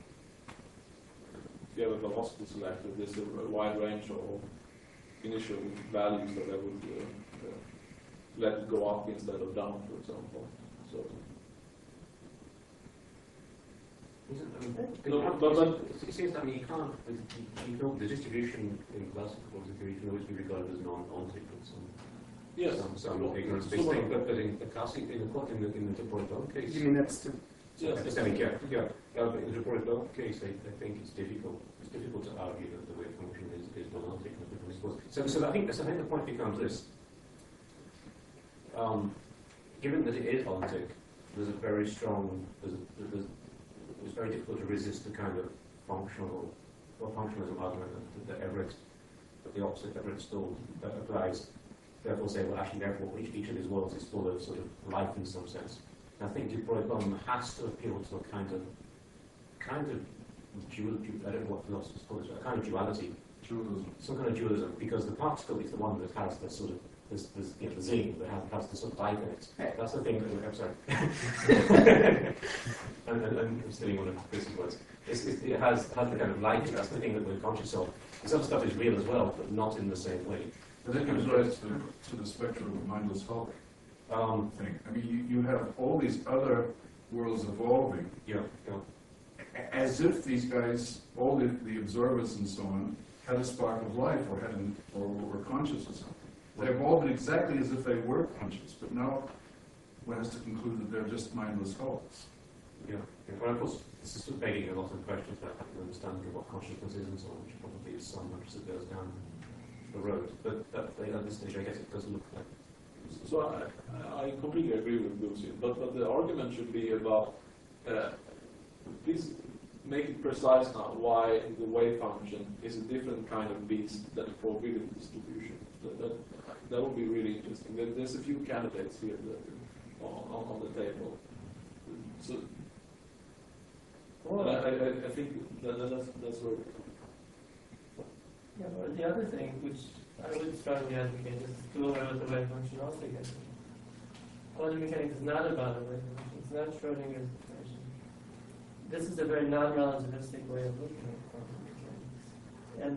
if you have a velocity selector, there's a, a wide range of initial values that I would uh, uh, let it go up instead of down, for example. So, Isn't, I mean, No, you can't- but- but- it seems, I mean, you can't, you know, the distribution in classical theory can always be regarded as non, non-secret, some, yes. some, some So- ignorance-based so- thing, but but in the classic, in the, in the, in the Deportbell case. You mean that's to, Yes, I mean, yeah, yeah, uh, but in the Deportbell case, I, I think it's difficult, it's difficult to argue that the wave function is, is monotic, so, so I think, so I think the point becomes this. Um, given that it is ontic, there's a very strong, there's, a, there's it's very difficult to resist the kind of functional, or functionalism argument that, that Everett, that the opposite Everett stole, that applies. Therefore, say, well, actually, therefore, each, each of these worlds is full of sort of life in some sense. And I think Debroglie has to appeal to a kind of, kind of dual, I don't know what philosophers call it, a kind of duality, Dualism. some kind of dualism, because the particle is the one that has the sort of there's, there's you know, the zing that has, has the sort of life in it. That's the thing that I'm sorry. and, and, and I'm stealing one of Chris's words. It's, it, it has, has the kind of life. That's the thing that we're conscious of. This other stuff is real as well, but not in the same way. But that gives rise to, to the spectrum of mindless hulk Um, thing. I mean, you, you have all these other worlds evolving, yeah, yeah. a- as if these guys, all the, the observers and so on, had a spark of life or had an, or were conscious or something. They evolved exactly as if they were conscious, but now one has to conclude that they're just mindless hulks. Yeah, yeah. Well, of course, this is begging a lot of questions about the understanding of what consciousness is and so on, which probably is so much that goes down the road. But that, at this stage, I guess it does look like. So I, I completely agree with Lucy, but, but the argument should be about, uh, please make it precise now why the wave function is a different kind of beast than a probability distribution. That, that, that would be really interesting. There, there's a few candidates here that, on, on, on the table. So, Well, I, I, I think that, that that's, that's where. yeah, but the other thing, which I would strongly advocate, is to go away with the wave function altogether. Quantum mechanics is not about a wave function. It's not Schrodinger's equation. This is a very non-relativistic way of looking at quantum mechanics. And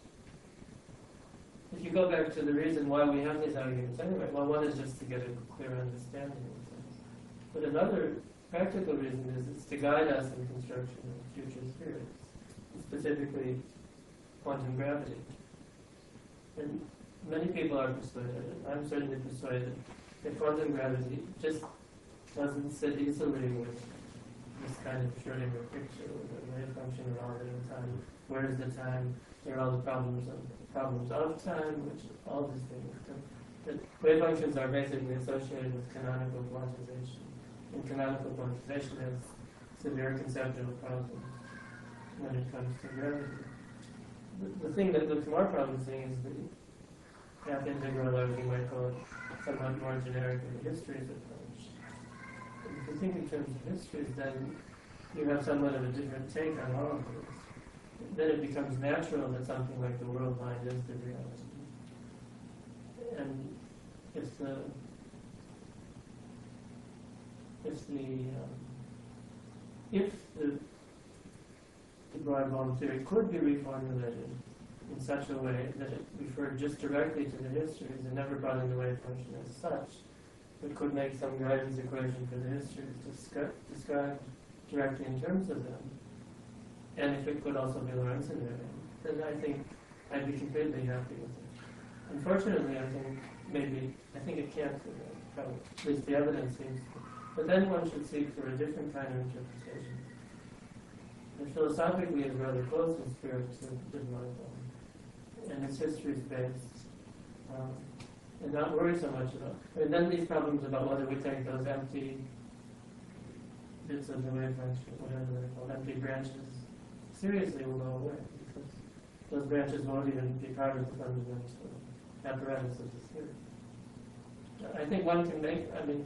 if you go back to the reason why we have these arguments anyway, well, one is just to get a clear understanding of things. But another practical reason is it's to guide us in construction of future theories, specifically quantum gravity. And many people are persuaded, and I'm certainly persuaded, that quantum gravity just doesn't sit easily with this kind of Schrodinger picture, with a wave function around at a time. Where is the time? There are all the problems of problems of time, which all these things. The wave functions are basically associated with canonical quantization. And canonical quantization has severe conceptual problems when it comes to gravity. The, the thing that looks more promising is the half integral, or you might call it somewhat more generic in the histories approach. And if you think in terms of histories, then you have somewhat of a different take on all of this. Then it becomes natural that something like the world mind is the reality. And if the if the um, if the the Broglie theory could be reformulated in such a way that it referred just directly to the histories and never brought in the wave function as such, it could make some guidance equation for the histories descri- described directly in terms of them. And if it could also be Lorentz invariant, then I think I'd be completely happy with it. Unfortunately, I think maybe, I think it can't be that, probably. At least the evidence seems to. But then one should seek for a different kind of interpretation. And philosophically is rather close in spirit to Digmonical. And its history is based, um, and not worry so much about. I mean, then these problems about whether we take those empty bits of the wave function, whatever they're called, empty branches, seriously will go away, because those branches won't even be part of the fundamental apparatus of the theory. I think one can make, I mean,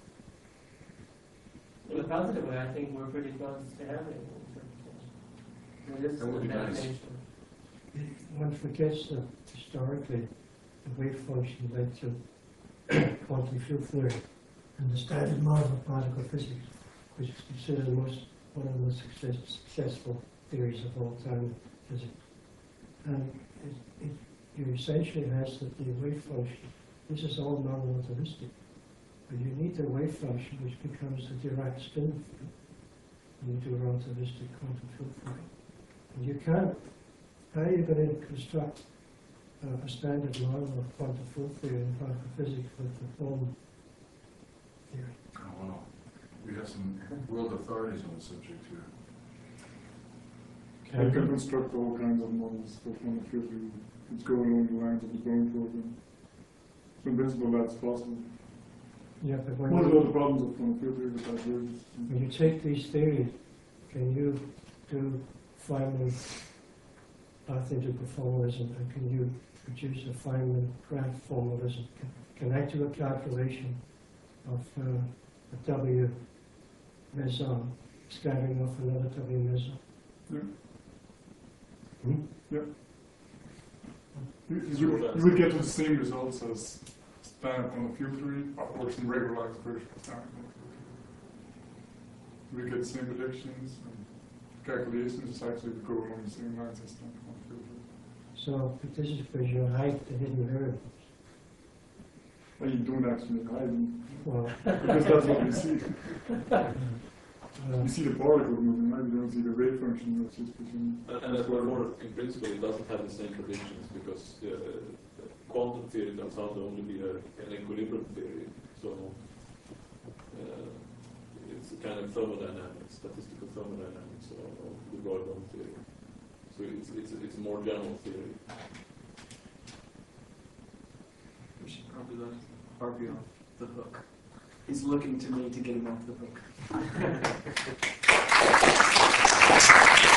in a positive way, I think we're pretty close to having an interpretation. It is That would be nice. nature. One forgets that historically the wave function led to quantum field theory and the standard model of particle physics, which is considered the most, one of the most success, successful theories of all time in physics. And it, it, you essentially has that the wave function, this is all non-relativistic, but you need the wave function which becomes the Dirac spin field, and you do relativistic quantum field theory. And you can't, how are you going to construct uh, a standard model of quantum field theory and particle physics with the Bohm theory? Oh, wow. We have some world authorities on the subject here. You can construct all kinds of models for quantum field theory. It's go along the lines of the Bohm program. So in principle, that's possible. Yeah, but when One of you, the problems of quantum field theory is that divergence. when you take these theories, can you do Feynman path integral formalism, and can you produce a Feynman graph formalism? Can, can I do a calculation of uh, a W meson scattering off another W meson? Yeah. Hmm? Yeah. You, you, would, you would get to the same results as standard quantum field theory or some regularized version of standard quantum field theory. We get the same predictions and calculations, it's actually go along the same lines as standard quantum field theory. So, but this is because you hide the hidden variables. Well, you don't actually hide them, Well, because that's what we see. uh, You see the particle moving, right? You don't see the wave function, which is between. And, and as before, in principle, it doesn't have the same predictions because uh, quantum theory turns out to only be a, an equilibrium theory. So uh, it's a kind of thermodynamics, statistical thermodynamics of, of the Broglie theory. So it's, it's, it's a more general theory. We should probably let Harvey off the hook. He's looking to me to get him off the hook.